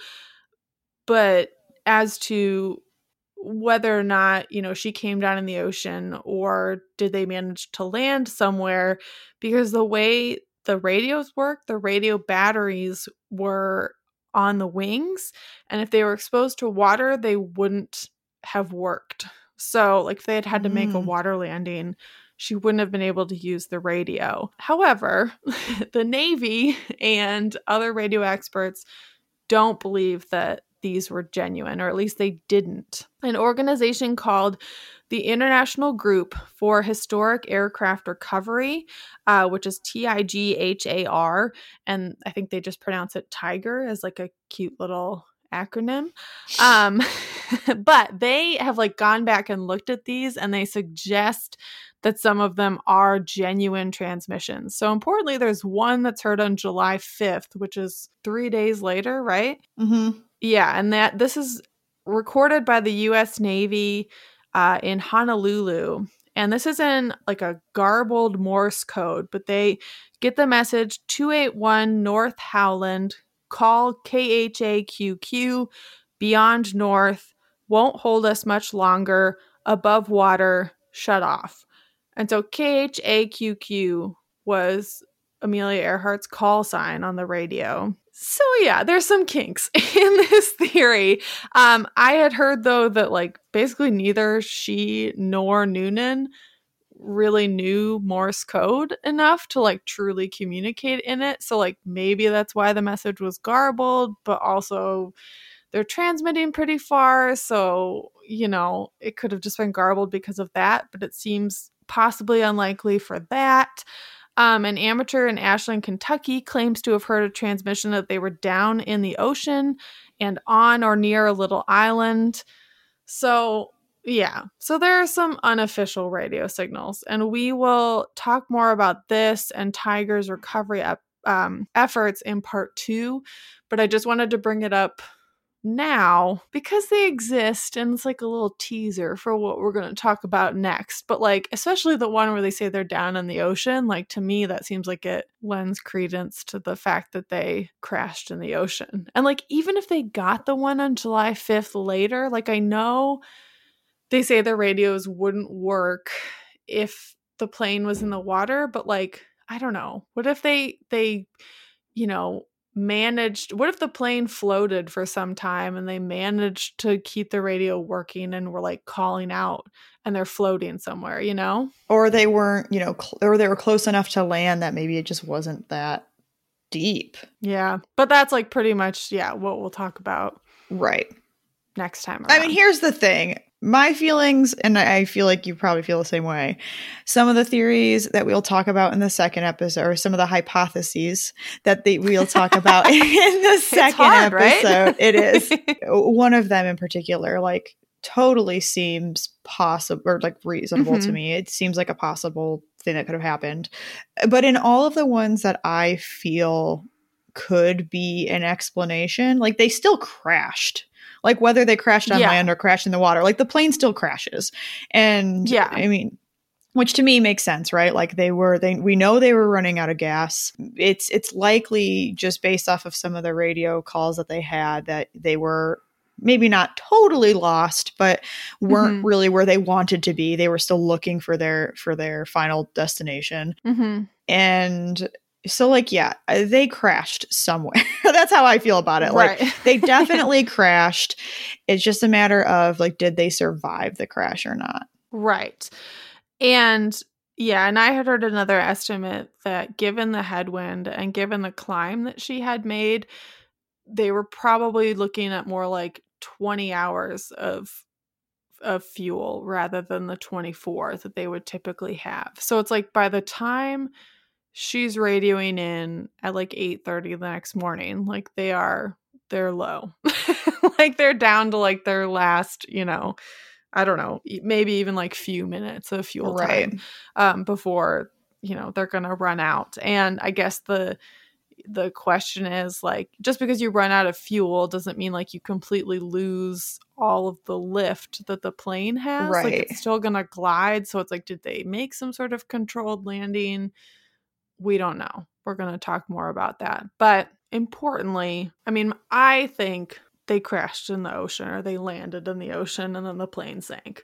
A: But as to whether or not, you know, she came down in the ocean or did they manage to land somewhere, because the way the radios work, the radio batteries were on the wings, and if they were exposed to water, they wouldn't have worked. So like if they had had to make mm. a water landing, she wouldn't have been able to use the radio. However, the Navy and other radio experts don't believe that these were genuine, or at least they didn't. An organization called the International Group for Historic Aircraft Recovery, uh, which is T I G H A R, and I think they just pronounce it Tiger as like a cute little acronym. Um, but they have like gone back and looked at these, and they suggest that some of them are genuine transmissions. So importantly, there's one that's heard on July fifth, which is three days later, right?
B: Mm-hmm.
A: Yeah, and that this is recorded by the U S Navy uh, in Honolulu. And this is in like a garbled Morse code, but they get the message two eight one North Howland, call K H A Q Q, beyond north, won't hold us much longer, above water, shut off. And so K H A Q Q was Amelia Earhart's call sign on the radio. So yeah, there's some kinks in this theory. Um, I had heard though that like basically neither she nor Noonan really knew Morse code enough to like truly communicate in it. So like maybe that's why the message was garbled, but also they're transmitting pretty far. So, you know, it could have just been garbled because of that, but it seems possibly unlikely for that. Um, an amateur in Ashland, Kentucky claims to have heard a transmission that they were down in the ocean and on or near a little island. So, yeah. So there are some unofficial radio signals, and we will talk more about this and Tiger's recovery ep- um, efforts in part two. But I just wanted to bring it up now because they exist, and it's like a little teaser for what we're going to talk about next. But like especially the one where they say they're down in the ocean, like to me that seems like it lends credence to the fact that they crashed in the ocean. And like even if they got the one on July fifth later, like I know they say the radios wouldn't work if the plane was in the water, but like I don't know, what if they they you know managed, what if the plane floated for some time and they managed to keep the radio working and were like calling out and they're floating somewhere, you know?
B: Or they weren't, you know, cl- or they were close enough to land that maybe it just wasn't that deep.
A: Yeah. But that's like pretty much, yeah, what we'll talk about.
B: Right.
A: Next time around.
B: I mean, here's the thing. My feelings, and I feel like you probably feel the same way, some of the theories that we'll talk about in the second episode, or some of the hypotheses that they, we'll talk about in the second hard, episode, right? It is. One of them in particular, like, totally seems possible, or like reasonable mm-hmm. to me. It seems like a possible thing that could have happened. But in all of the ones that I feel could be an explanation, like, they still crashed. Like whether they crashed on yeah. land or crashed in the water, like the plane still crashes. And yeah, I mean, which to me makes sense, right? Like they were, they, we know they were running out of gas. It's, it's likely just based off of some of the radio calls that they had that they were maybe not totally lost, but weren't mm-hmm. really where they wanted to be. They were still looking for their, for their final destination.
A: Mm-hmm.
B: And so, like, yeah, they crashed somewhere. That's how I feel about it. Like, right. They definitely crashed. It's just a matter of, like, did they survive the crash or not?
A: Right. And, yeah, and I had heard another estimate that given the headwind and given the climb that she had made, they were probably looking at more like twenty hours of of fuel rather than the twenty-four that they would typically have. So it's like by the time she's radioing in at like eight thirty the next morning, like they are they're low. Like they're down to like their last, you know, I don't know, maybe even like few minutes of fuel
B: Right.
A: time um, before, you know, they're going to run out. And I guess the the question is like, just because you run out of fuel doesn't mean like you completely lose all of the lift that the plane has.
B: Right.
A: Like it's still going to glide. So it's like, did they make some sort of controlled landing? We don't know. We're going to talk more about that. But importantly, I mean, I think they crashed in the ocean or they landed in the ocean and then the plane sank.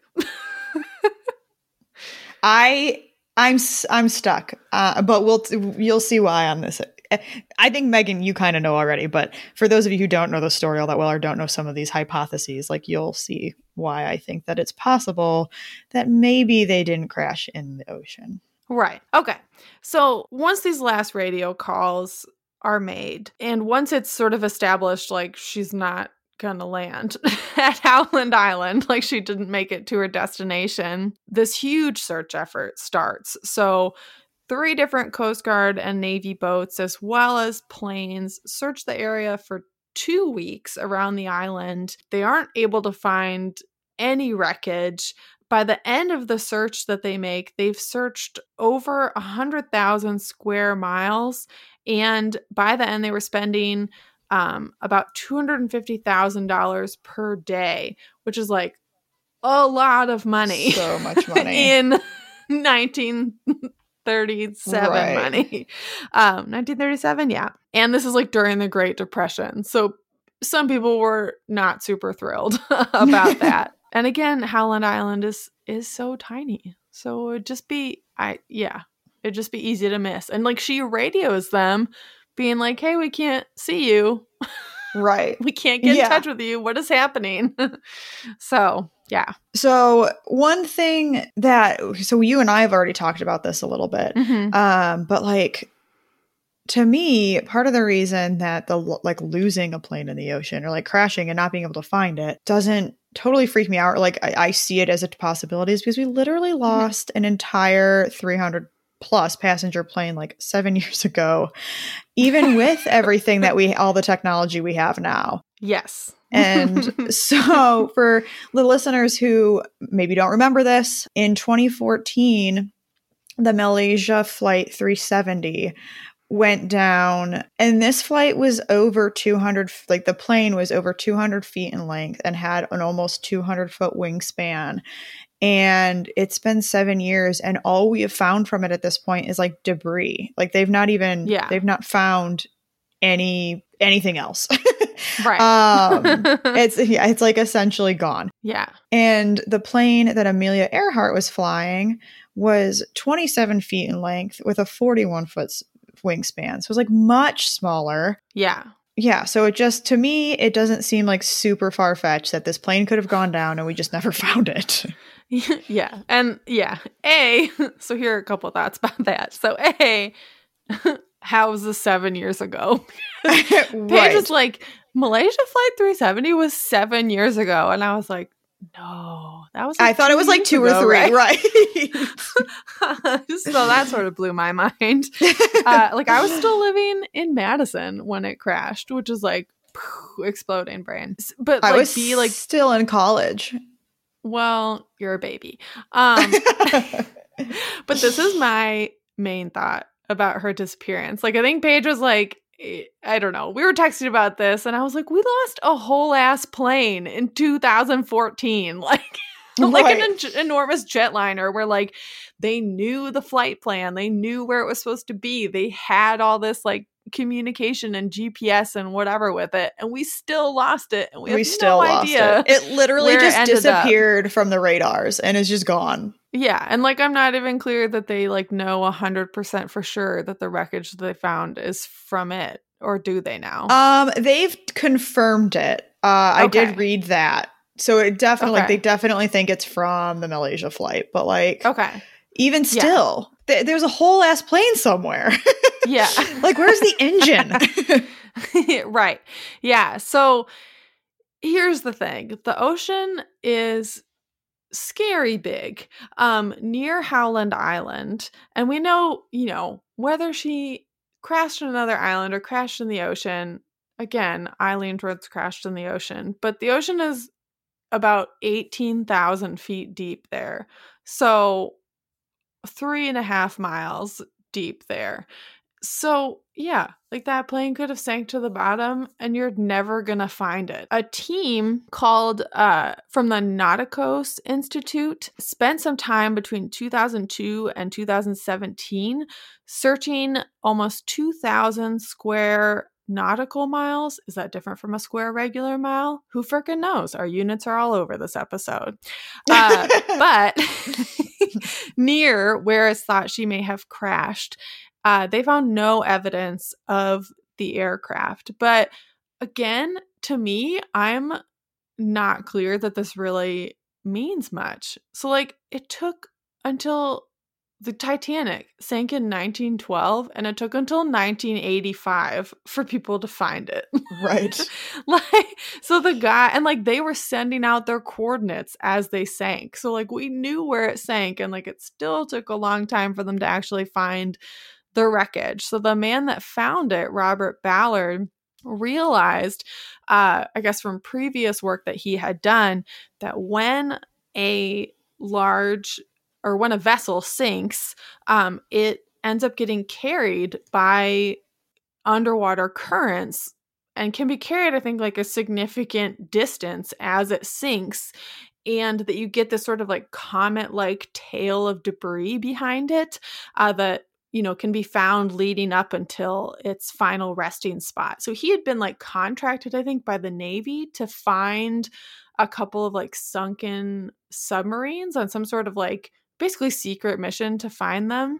B: I I'm s- I'm stuck. Uh, but we'll you'll see why on this. I think, Megan, you kind of know already, but for those of you who don't know the story all that well or don't know some of these hypotheses, like you'll see why I think that it's possible that maybe they didn't crash in the ocean.
A: Right. Okay. So once these last radio calls are made, and once it's sort of established, like she's not going to land at Howland Island, like she didn't make it to her destination, this huge search effort starts. So three different Coast Guard and Navy boats, as well as planes, search the area for two weeks around the island. They aren't able to find any wreckage. By the end of the search that they make, they've searched over one hundred thousand square miles. And by the end, they were spending um, about two hundred fifty thousand dollars per day, which is like a lot of money.
B: So much money.
A: In nineteen thirty-seven
B: Right.
A: money. Um, nineteen thirty-seven, yeah. And this is like during the Great Depression. So some people were not super thrilled about that. And again, Howland Island is is so tiny. So it'd just be I yeah, it'd just be easy to miss. And like she radios them being like, "Hey, we can't see you.
B: Right.
A: We can't get
B: Yeah.
A: in touch with you. What is happening?" So, yeah.
B: So one thing that so you and I have already talked about this a little bit.
A: Mhm.
B: Um, but like to me, part of the reason that the like losing a plane in the ocean or like crashing and not being able to find it doesn't totally freak me out. Or like I, I see it as a possibility is because we literally lost an entire three hundred plus passenger plane like seven years ago, even with everything that we, all the technology we have now.
A: Yes.
B: And so for the listeners who maybe don't remember this, in twenty fourteen, the Malaysia Flight three seventy went down, and this flight was over two hundred, like the plane was over two hundred feet in length and had an almost two hundred foot wingspan. And it's been seven years and all we have found from it at this point is like debris. Like they've not even,
A: Yeah.
B: they've not found any, anything else.
A: Right.
B: um, it's, yeah, it's like essentially gone.
A: Yeah.
B: And the plane that Amelia Earhart was flying was twenty-seven feet in length with a forty-one foot wingspan. So it was like much smaller.
A: Yeah.
B: Yeah. So it just, to me, it doesn't seem like super far fetched that this plane could have gone down and we just never found it.
A: Yeah. And yeah. A, so here are a couple thoughts about that. So A, how was this seven years ago? Paige
B: Right.
A: was like, Malaysia Flight three seventy was seven years ago. And I was like, no, that was like
B: I thought it was like
A: years
B: two
A: ago,
B: or three.
A: right?
B: Right.
A: So that sort of blew my mind. Uh, like I was still living in Madison when it crashed, which is like phew, exploding brain. S- But
B: I
A: like
B: was
A: be like,
B: still in college.
A: well, you're a baby. Um, but this is my main thought about her disappearance. Like I think Paige was like, eh, I don't know. We were texting about this and I was like, we lost a whole ass plane in two thousand fourteen. Like, like
B: Right.
A: an en- enormous jetliner where like they knew the flight plan. They knew where it was supposed to be. They had all this like communication and G P S and whatever with it. And we still lost it. And we,
B: We
A: have
B: still
A: no
B: lost
A: idea.
B: it. It literally
A: where it
B: just
A: ended up.
B: disappeared from the radars and is just gone.
A: Yeah, and like I'm not even clear that they like know one hundred percent for sure that the wreckage that they found is from it, or do they now?
B: Um, they've confirmed it. Uh, I
A: Okay.
B: did read that. So it definitely, like,
A: Okay.
B: they definitely think it's from the Malaysia flight. But like,
A: Okay.
B: even
A: Yeah.
B: still, th- there's a whole ass plane somewhere.
A: Yeah.
B: Like, where's the engine?
A: Right. Yeah. So here's the thing. The ocean is scary big, um, near Howland Island. And we know, you know, whether she crashed on another island or crashed in the ocean, again, I lean towards crashed in the ocean, but the ocean is about eighteen thousand feet deep there. So three and a half miles deep there. So, yeah, like that plane could have sank to the bottom and you're never going to find it. A team called uh, from the Nauticos Institute spent some time between two thousand two and two thousand seventeen searching almost two thousand square nautical miles. Is that different from a square regular mile? Who frickin' knows? Our units are all over this episode. Uh, but near where it's thought she may have crashed, Uh, they found no evidence of the aircraft. But again, to me, I'm not clear that this really means much. So, like, it took until the Titanic sank in nineteen twelve, and it took until nineteen eighty-five for people to find it.
B: Right.
A: Like, so the guy, and like they were sending out their coordinates as they sank. So, like, we knew where it sank, and like it still took a long time for them to actually find the wreckage. So the man that found it, Robert Ballard, realized, uh, I guess from previous work that he had done, that when a large or when a vessel sinks, um, it ends up getting carried by underwater currents and can be carried, I think, like a significant distance as it sinks. And that you get this sort of like comet-like tail of debris behind it uh, that you know, can be found leading up until its final resting spot. So he had been like contracted, I think, by the Navy to find a couple of like sunken submarines on some sort of like basically secret mission to find them.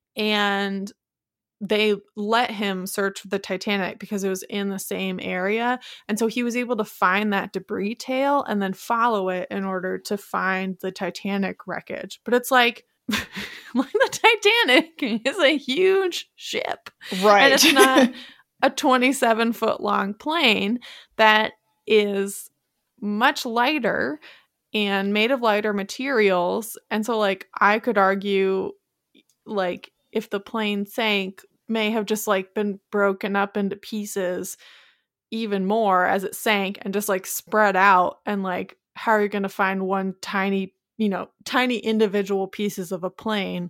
A: And they let him search for the Titanic because it was in the same area. And so he was able to find that debris tail and then follow it in order to find the Titanic wreckage. But it's like, like the Titanic is a huge ship.
B: Right.
A: And it's not a twenty-seven foot long plane that is much lighter and made of lighter materials. And so like I could argue like if the plane sank, may have just like been broken up into pieces even more as it sank and just like spread out. And like, how are you going to find one tiny you know, tiny individual pieces of a plane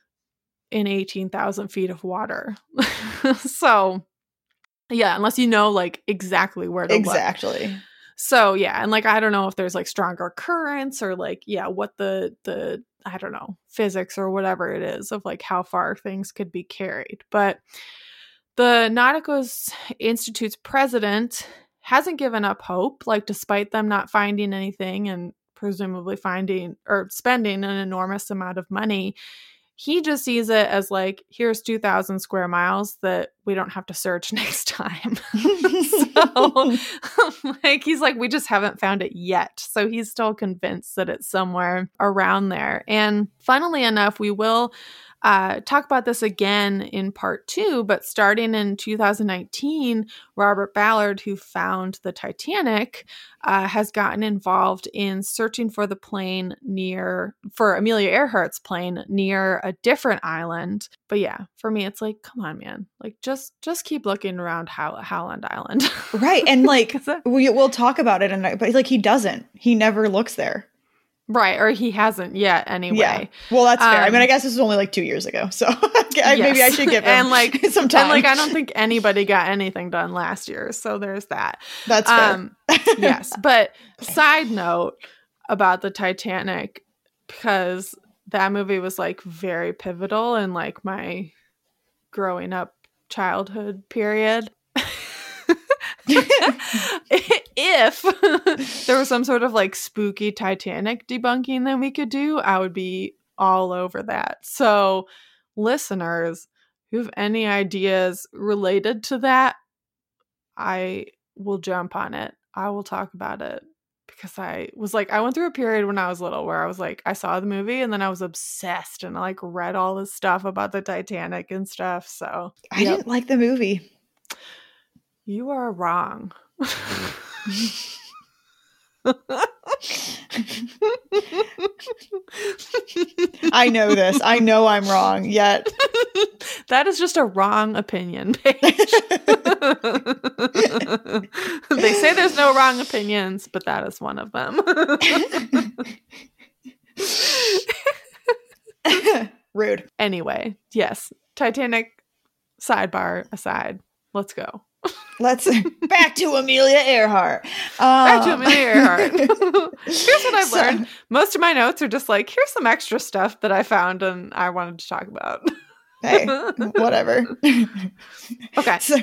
A: in eighteen thousand feet of water? So, yeah, unless you know, like, exactly where to
B: exactly.
A: look. So, yeah, and, like, I don't know if there's, like, stronger currents or, like, yeah, what the, the I don't know, physics or whatever it is of, like, how far things could be carried. But the Nauticos Institute's president hasn't given up hope, like, despite them not finding anything and presumably finding or spending an enormous amount of money. He just sees it as like, here's two thousand square miles that we don't have to search next time. So like, he's like, we just haven't found it yet. So he's still convinced that it's somewhere around there. And funnily enough, we will Uh, talk about this again in part two, but starting in two thousand nineteen, Robert Ballard, who found the Titanic, uh, has gotten involved in searching for the plane near, for Amelia Earhart's plane near a different island. But yeah, for me, it's like, come on, man, like just just keep looking around How- Howland Island.
B: Right. And like, we, we'll talk about it, and but like, he doesn't, he never looks there.
A: Right, or he hasn't yet anyway.
B: Yeah. Well, that's fair.
A: Um,
B: I mean, I guess this was only like two years ago, so I,
A: yes.
B: maybe I should give him
A: and like
B: some time.
A: And like, I don't think anybody got anything done last year, so there's that.
B: That's fair.
A: Um, yes, but side note about the Titanic, because that movie was like very pivotal in like my growing up childhood period. If there was some sort of like spooky Titanic debunking that we could do, I would be all over that. So listeners who have any ideas related to that, I will jump on it. I will talk about it because I was like, I went through a period when I was little where I was like, I saw the movie and then I was obsessed and I like read all this stuff about the Titanic and stuff. So
B: I yep. didn't like the movie.
A: You are wrong.
B: I know this. I know I'm wrong, yet
A: that is just a wrong opinion, Paige. They say there's no wrong opinions, but that is one of them.
B: Rude.
A: Anyway, yes, Titanic sidebar aside, let's go.
B: Let's back to Amelia Earhart.
A: Um, back to Amelia Earhart. Here's what I've so, learned. Most of my notes are just like, here's some extra stuff that I found and I wanted to talk about.
B: Hey, whatever.
A: Okay.
B: So,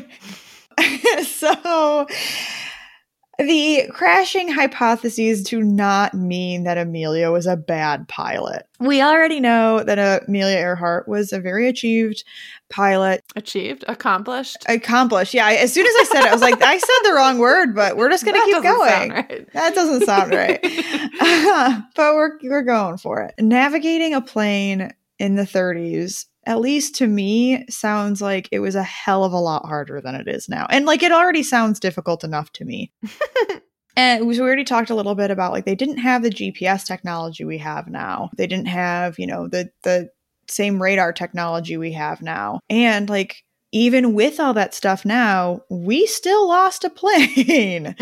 B: so the crashing hypotheses do not mean that Amelia was a bad pilot. We already know that Amelia Earhart was a very achieved pilot.
A: Achieved? Accomplished?
B: Accomplished. Yeah. As soon as I said it, I was like, I said the wrong word, but we're just going to keep going.
A: Right.
B: That doesn't sound right. uh, but we're we're going for it. Navigating a plane in the thirties, at least to me, sounds like it was a hell of a lot harder than it is now. And like, it already sounds difficult enough to me. And we already talked a little bit about like, they didn't have the G P S technology we have now. They didn't have, you know, the, the same radar technology we have now. And like, even with all that stuff now, we still lost a plane.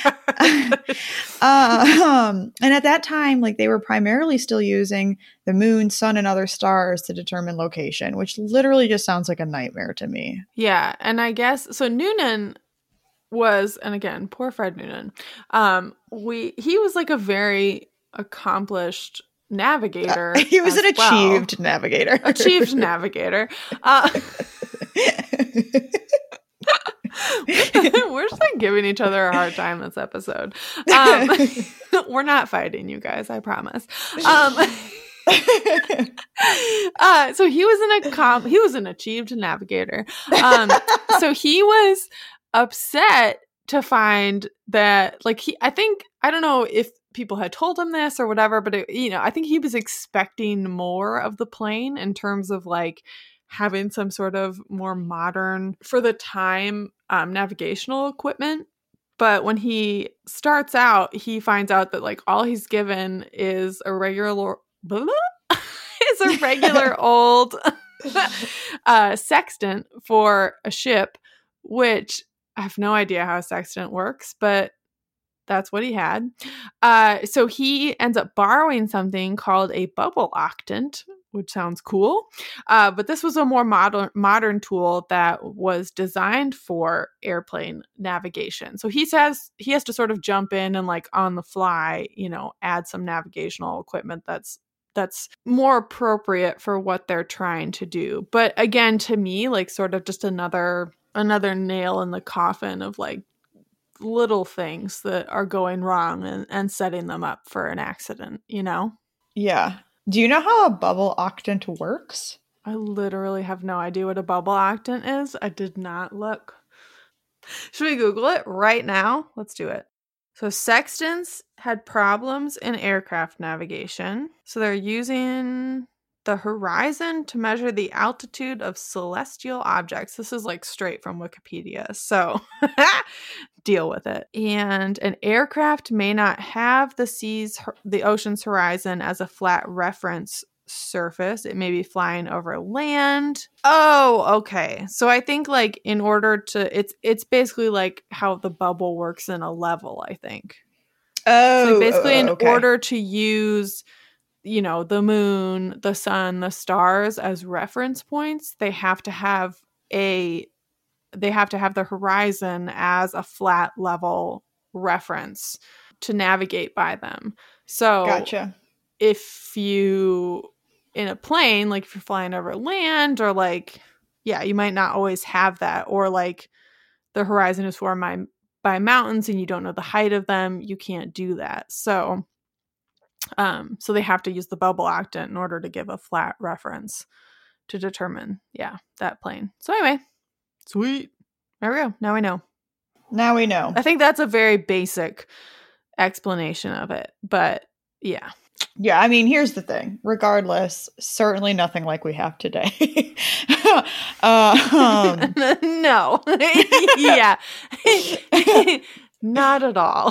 B: uh, um, and at that time, like they were primarily still using the moon, sun, and other stars to determine location, which literally just sounds like a nightmare to me.
A: Yeah. And I guess, so Noonan was, and again, poor Fred Noonan, um, we, he was like a very accomplished navigator.
B: Uh, he was an
A: well.
B: achieved navigator.
A: Achieved navigator. Uh, we're just like giving each other a hard time this episode. Um, we're not fighting, you guys, I promise. Um, uh, so he was an accom- he was an achieved navigator. Um, so he was upset to find that, like, he, I think, I don't know if people had told him this or whatever, but it, you know, I think he was expecting more of the plane in terms of like having some sort of more modern, for the time, um, navigational equipment. But when he starts out, he finds out that like all he's given is a regular, is a regular old uh, sextant for a ship, which I have no idea how a sextant works, but that's what he had. Uh, so he ends up borrowing something called a bubble octant, which sounds cool. Uh, but this was a more modern modern tool that was designed for airplane navigation. So he says he has to sort of jump in and like on the fly, you know, add some navigational equipment that's that's more appropriate for what they're trying to do. But again, to me, like sort of just another another nail in the coffin of like little things that are going wrong and, and setting them up for an accident, you know?
B: Yeah. Do you know how a bubble octant works?
A: I literally have no idea what a bubble octant is. I did not look. Should we Google it right now? Let's do it. So sextants had problems in aircraft navigation. So they're using the horizon to measure the altitude of celestial objects. This is like straight from Wikipedia. So deal with it. And an aircraft may not have the seas, the ocean's horizon as a flat reference surface. It may be flying over land. Oh, okay. So I think like in order to, it's it's basically like how the bubble works in a level, I think.
B: Oh,
A: so basically
B: oh, okay.
A: in order to use, you know, the moon, the sun, the stars as reference points, they have to have a they have to have the horizon as a flat level reference to navigate by them. So
B: gotcha.
A: If you in a plane, like if you're flying over land or like, yeah, you might not always have that, or like the horizon is formed by, by mountains and you don't know the height of them, you can't do that. So Um, so they have to use the bubble octant in order to give a flat reference to determine, yeah, that plane. So anyway, sweet. There we go. Now we know.
B: Now we know.
A: I think that's a very basic explanation of it. But yeah.
B: Yeah, I mean, here's the thing. Regardless, certainly nothing like we have today. uh, um.
A: No. Yeah. Not at all.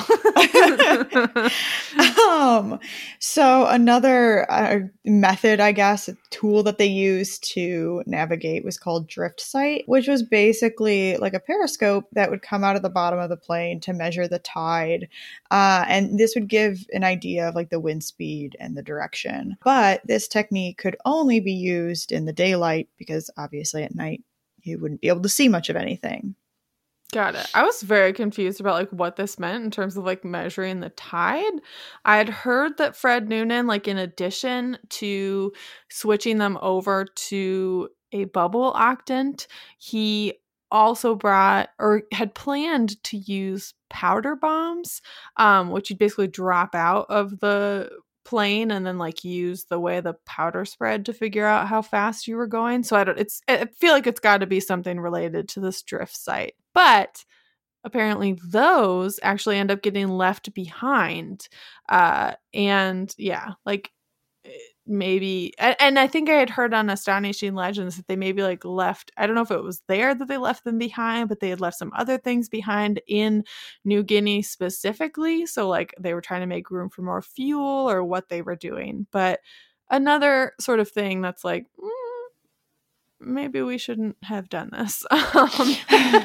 B: um, so another uh, method, I guess, a tool that they used to navigate was called drift sight, which was basically like a periscope that would come out of the bottom of the plane to measure the tide. Uh, and this would give an idea of like the wind speed and the direction. But this technique could only be used in the daylight because obviously at night you wouldn't be able to see much of anything.
A: Got it. I was very confused about like what this meant in terms of like measuring the tide. I had heard that Fred Noonan, like in addition to switching them over to a bubble octant, he also brought or had planned to use powder bombs, um, which you'd basically drop out of the plane and then like use the way the powder spread to figure out how fast you were going. So I don't, it's, I feel like it's got to be something related to this drift sight. But apparently those actually end up getting left behind. Uh, and yeah, like maybe, and, and I think I had heard on Astonishing Legends that they maybe like left, I don't know if it was there that they left them behind, but they had left some other things behind in New Guinea specifically. So like they were trying to make room for more fuel or what they were doing. But another sort of thing that's like, mm, maybe we shouldn't have done this. Um,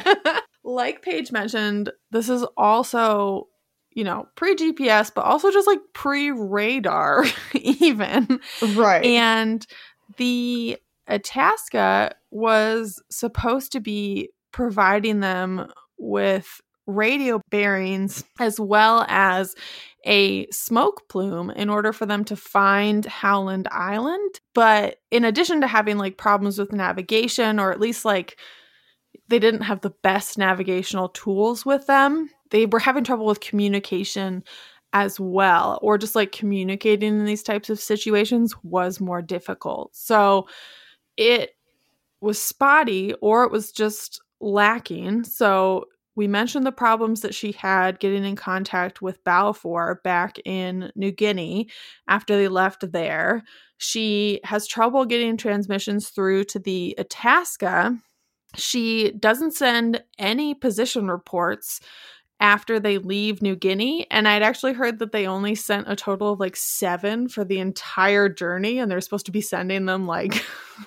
A: like Paige mentioned, this is also, you know, pre-G P S, but also just like pre-radar even.
B: Right.
A: And the Itasca was supposed to be providing them with radio bearings as well as a smoke plume in order for them to find Howland Island. But in addition to having like problems with navigation, or at least like they didn't have the best navigational tools with them, they were having trouble with communication as well, or just like communicating in these types of situations was more difficult. So it was spotty, or it was just lacking. So we mentioned the problems that she had getting in contact with Balfour back in New Guinea after they left there. She has trouble getting transmissions through to the Itasca. She doesn't send any position reports after they leave New Guinea. And I'd actually heard that they only sent a total of like seven for the entire journey. And they're supposed to be sending them like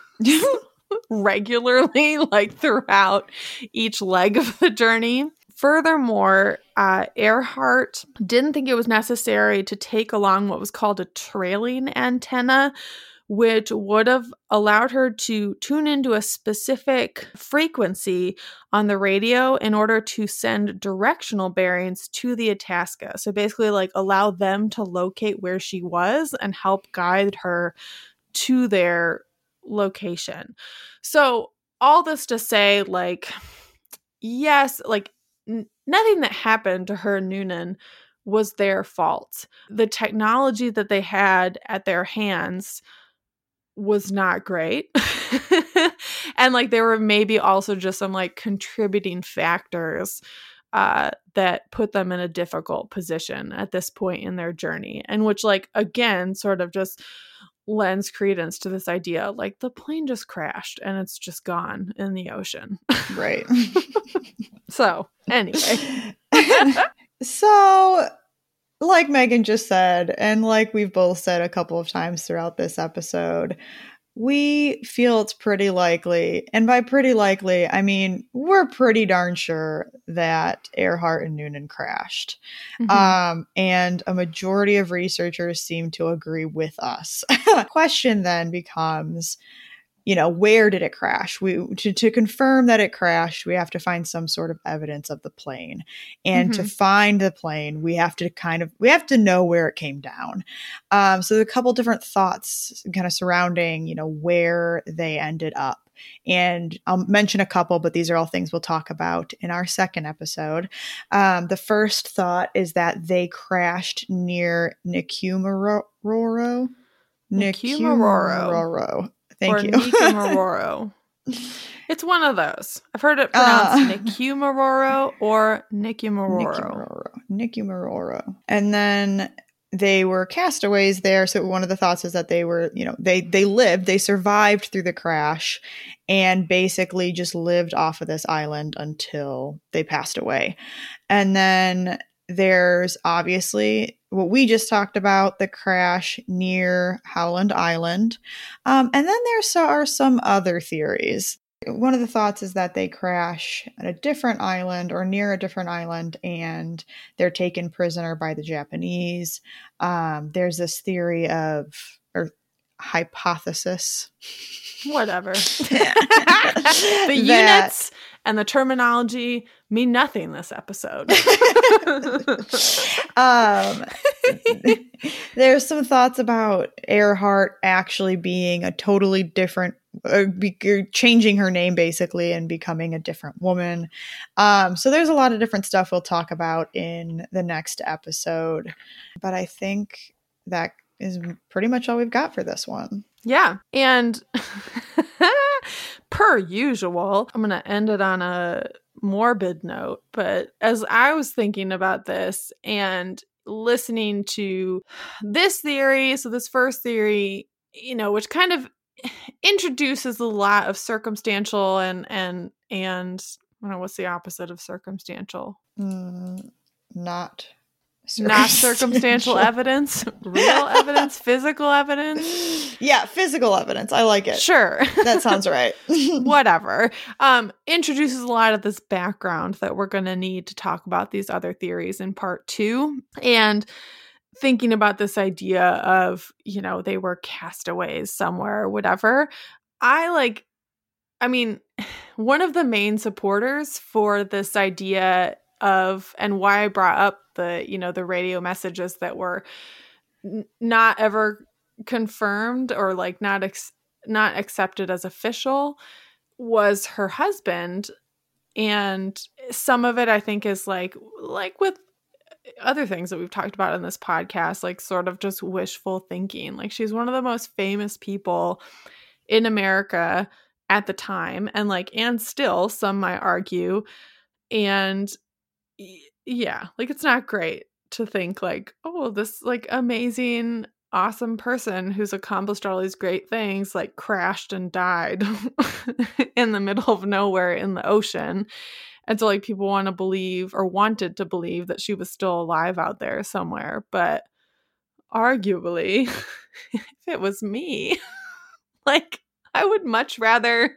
A: regularly, like throughout each leg of the journey. Furthermore, uh, Earhart didn't think it was necessary to take along what was called a trailing antenna, which would have allowed her to tune into a specific frequency on the radio in order to send directional bearings to the Itasca. So basically, like, allow them to locate where she was and help guide her to their location. So all this to say, like, yes, like, n- nothing that happened to her, Noonan, was their fault. The technology that they had at their hands was not great. And like there were maybe also just some like contributing factors uh that put them in a difficult position at this point in their journey, and which like again sort of just lends credence to this idea like the plane just crashed and it's just gone in the ocean.
B: Right.
A: So anyway.
B: So like Megan just said, and like we've both said a couple of times throughout this episode, we feel it's pretty likely, and by pretty likely, I mean, we're pretty darn sure that Earhart and Noonan crashed. Mm-hmm. Um, and a majority of researchers seem to agree with us. Question then becomes, you know, where did it crash? We to, to confirm that it crashed, we have to find some sort of evidence of the plane. And mm-hmm. to find the plane, we have to kind of, we have to know where it came down. Um, so a couple different thoughts kind of surrounding, you know, where they ended up. And I'll mention a couple, but these are all things we'll talk about in our second episode. Um, the first thought is that they crashed near Nikumaroro. Nikumaroro. Thank
A: or
B: you.
A: Nikumaroro. It's one of those. I've heard it pronounced uh, Nikumaroro or Nikumaroro.
B: Nikumaroro. Nikumuroro. And then they were castaways there. So one of the thoughts is that they were, you know, they they lived, they survived through the crash and basically just lived off of this island until they passed away. And then there's obviously what we just talked about, the crash near Howland Island. Um, and then there are some other theories. One of the thoughts is that they crash at a different island or near a different island and they're taken prisoner by the Japanese. Um, there's this theory of, or hypothesis.
A: Whatever. The units and the terminology mean nothing this episode.
B: um, there's some thoughts about Earhart actually being a totally different Uh, be, changing her name basically and becoming a different woman. Um, so there's a lot of different stuff we'll talk about in the next episode. But I think that is pretty much all we've got for this one.
A: Yeah. And per usual, I'm going to end it on a morbid note. But as I was thinking about this and listening to this theory, so this first theory, you know, which kind of introduces a lot of circumstantial and and and I don't know, what's the opposite of circumstantial?
B: Mm, not
A: circumstantial. Not circumstantial evidence, real evidence, physical evidence.
B: Yeah, physical evidence. I like it.
A: Sure,
B: that sounds right.
A: Whatever. Um, introduces a lot of this background that we're going to need to talk about these other theories in part two, and thinking about this idea of, you know, they were castaways somewhere or whatever. I like, I mean, one of the main supporters for this idea of, and why I brought up the, you know, the radio messages that were n- not ever confirmed or like not, ex- not accepted as official, was her husband. And some of it I think is like, like with other things that we've talked about in this podcast, like sort of just wishful thinking. Like she's one of the most famous people in America at the time, and like, and still some might argue. And yeah, like it's not great to think like, oh, this like amazing, awesome person who's accomplished all these great things, like crashed and died in the middle of nowhere in the ocean. And so like people want to believe or wanted to believe that she was still alive out there somewhere. But arguably, if it was me, like I would much rather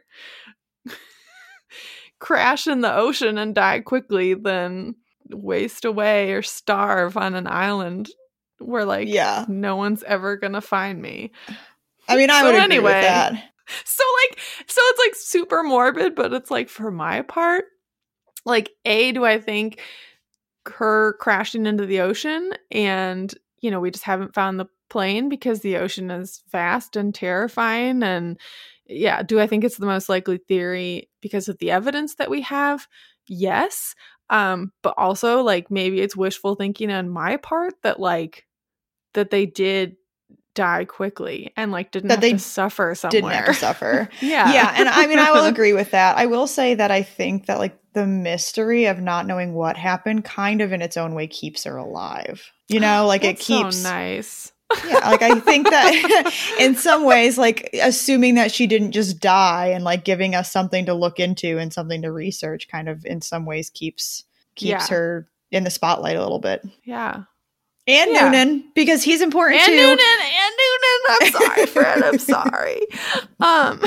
A: crash in the ocean and die quickly than waste away or starve on an island where like
B: yeah.
A: no one's ever going to find me.
B: I mean, I
A: so
B: would agree
A: anyway,
B: with that.
A: So like, so it's like super morbid, but it's like for my part, like, A, do I think her crashing into the ocean and, you know, we just haven't found the plane because the ocean is vast and terrifying. And yeah, do I think it's the most likely theory because of the evidence that we have? Yes. Um, but also like maybe it's wishful thinking on my part that like, that they did die quickly and like didn't
B: that
A: have
B: they
A: to suffer somewhere.
B: Didn't have to suffer.
A: Yeah.
B: Yeah. And I mean, I will agree with that. I will say that I think that like the mystery of not knowing what happened kind of in its own way keeps her alive. You know, like it keeps
A: so nice.
B: Yeah, like I think that in some ways, like assuming that she didn't just die and like giving us something to look into and something to research kind of in some ways keeps keeps
A: Yeah.
B: her in the spotlight a little bit.
A: Yeah.
B: And
A: Yeah.
B: Noonan, because he's important
A: And
B: too.
A: Noonan, and Noonan. I'm sorry, Fred. I'm sorry. Um,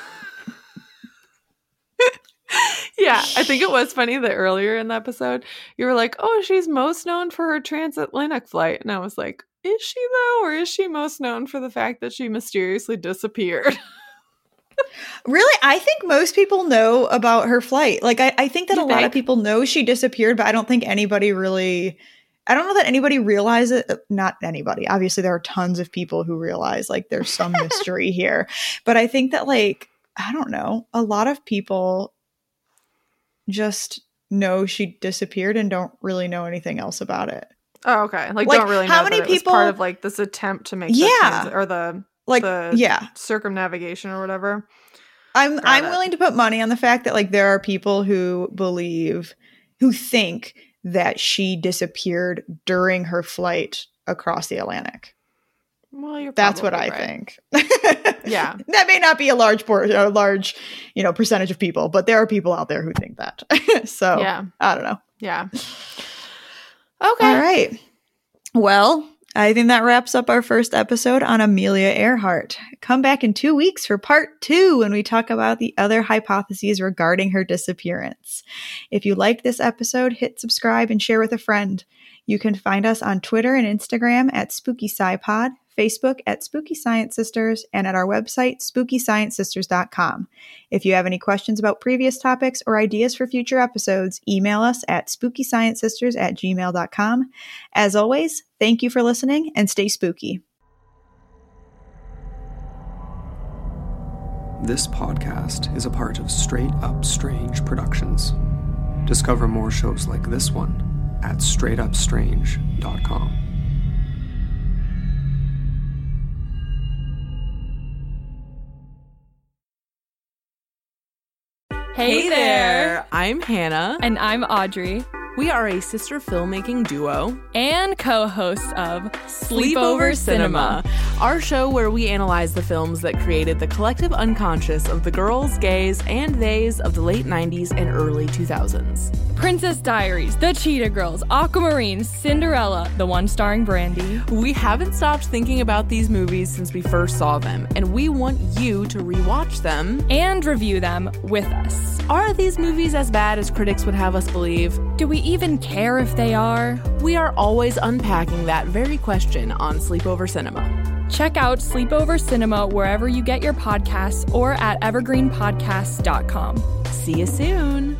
A: yeah, I think it was funny that earlier in the episode, you were like, oh, she's most known for her transatlantic flight. And I was like, is she though? Or is she most known for the fact that she mysteriously disappeared?
B: Really, I think most people know about her flight. Like, I, I think that
A: You
B: a lot
A: think?
B: of people know she disappeared, but I don't think anybody really... I don't know that anybody realizes it. Not anybody. Obviously, there are tons of people who realize, like, there's some mystery here. But I think that, like, I don't know, a lot of people just know she disappeared and don't really know anything else about it.
A: Oh, okay. Like,
B: Like,
A: don't really know
B: how many
A: that it was
B: people-
A: part of like this attempt to make
B: Yeah.
A: the transit or the
B: Like,
A: the
B: yeah.
A: circumnavigation or whatever.
B: I'm
A: Got
B: I'm
A: it.
B: willing to put money on the fact that like there are people who believe who think that she disappeared during her flight across the Atlantic.
A: Well, you're
B: That's what I
A: right.
B: think.
A: Yeah.
B: That may not be a large por- a large, you know, percentage of people, but there are people out there who think that. So,
A: Yeah.
B: I don't know.
A: Yeah. Okay.
B: All right. Well, I think that wraps up our first episode on Amelia Earhart. Come back in two weeks for part two when we talk about the other hypotheses regarding her disappearance. If you liked this episode, hit subscribe and share with a friend. You can find us on Twitter and Instagram at Spooky SciPod, Facebook at Spooky Science Sisters, and at our website, spooky science sisters dot com. If you have any questions about previous topics or ideas for future episodes, email us at spooky science sisters at gmail dot com. As always, thank you for listening and stay spooky.
D: This podcast is a part of Straight Up Strange Productions. Discover more shows like this one at straight up strange dot com.
E: Hey,
A: Hey
E: there.
A: there. I'm Hannah.
E: And I'm Audrey,
A: We are a sister filmmaking duo.
E: and co-hosts of
A: Sleepover Cinema, our show where we analyze the films that created the collective unconscious of the girls, gays, and theys of the late nineties and early two thousands.
E: Princess Diaries, The Cheetah Girls, Aquamarine, Cinderella, the one starring Brandy.
A: We haven't stopped thinking about these movies since we first saw them, and we want you to rewatch them.
E: And review them with us.
A: Are these movies as bad as critics would have us believe?
E: Do we even care if they are?
A: We are always unpacking that very question on Sleepover Cinema.
E: Check out Sleepover Cinema wherever you get your podcasts or at evergreen podcasts dot com.
A: See you soon.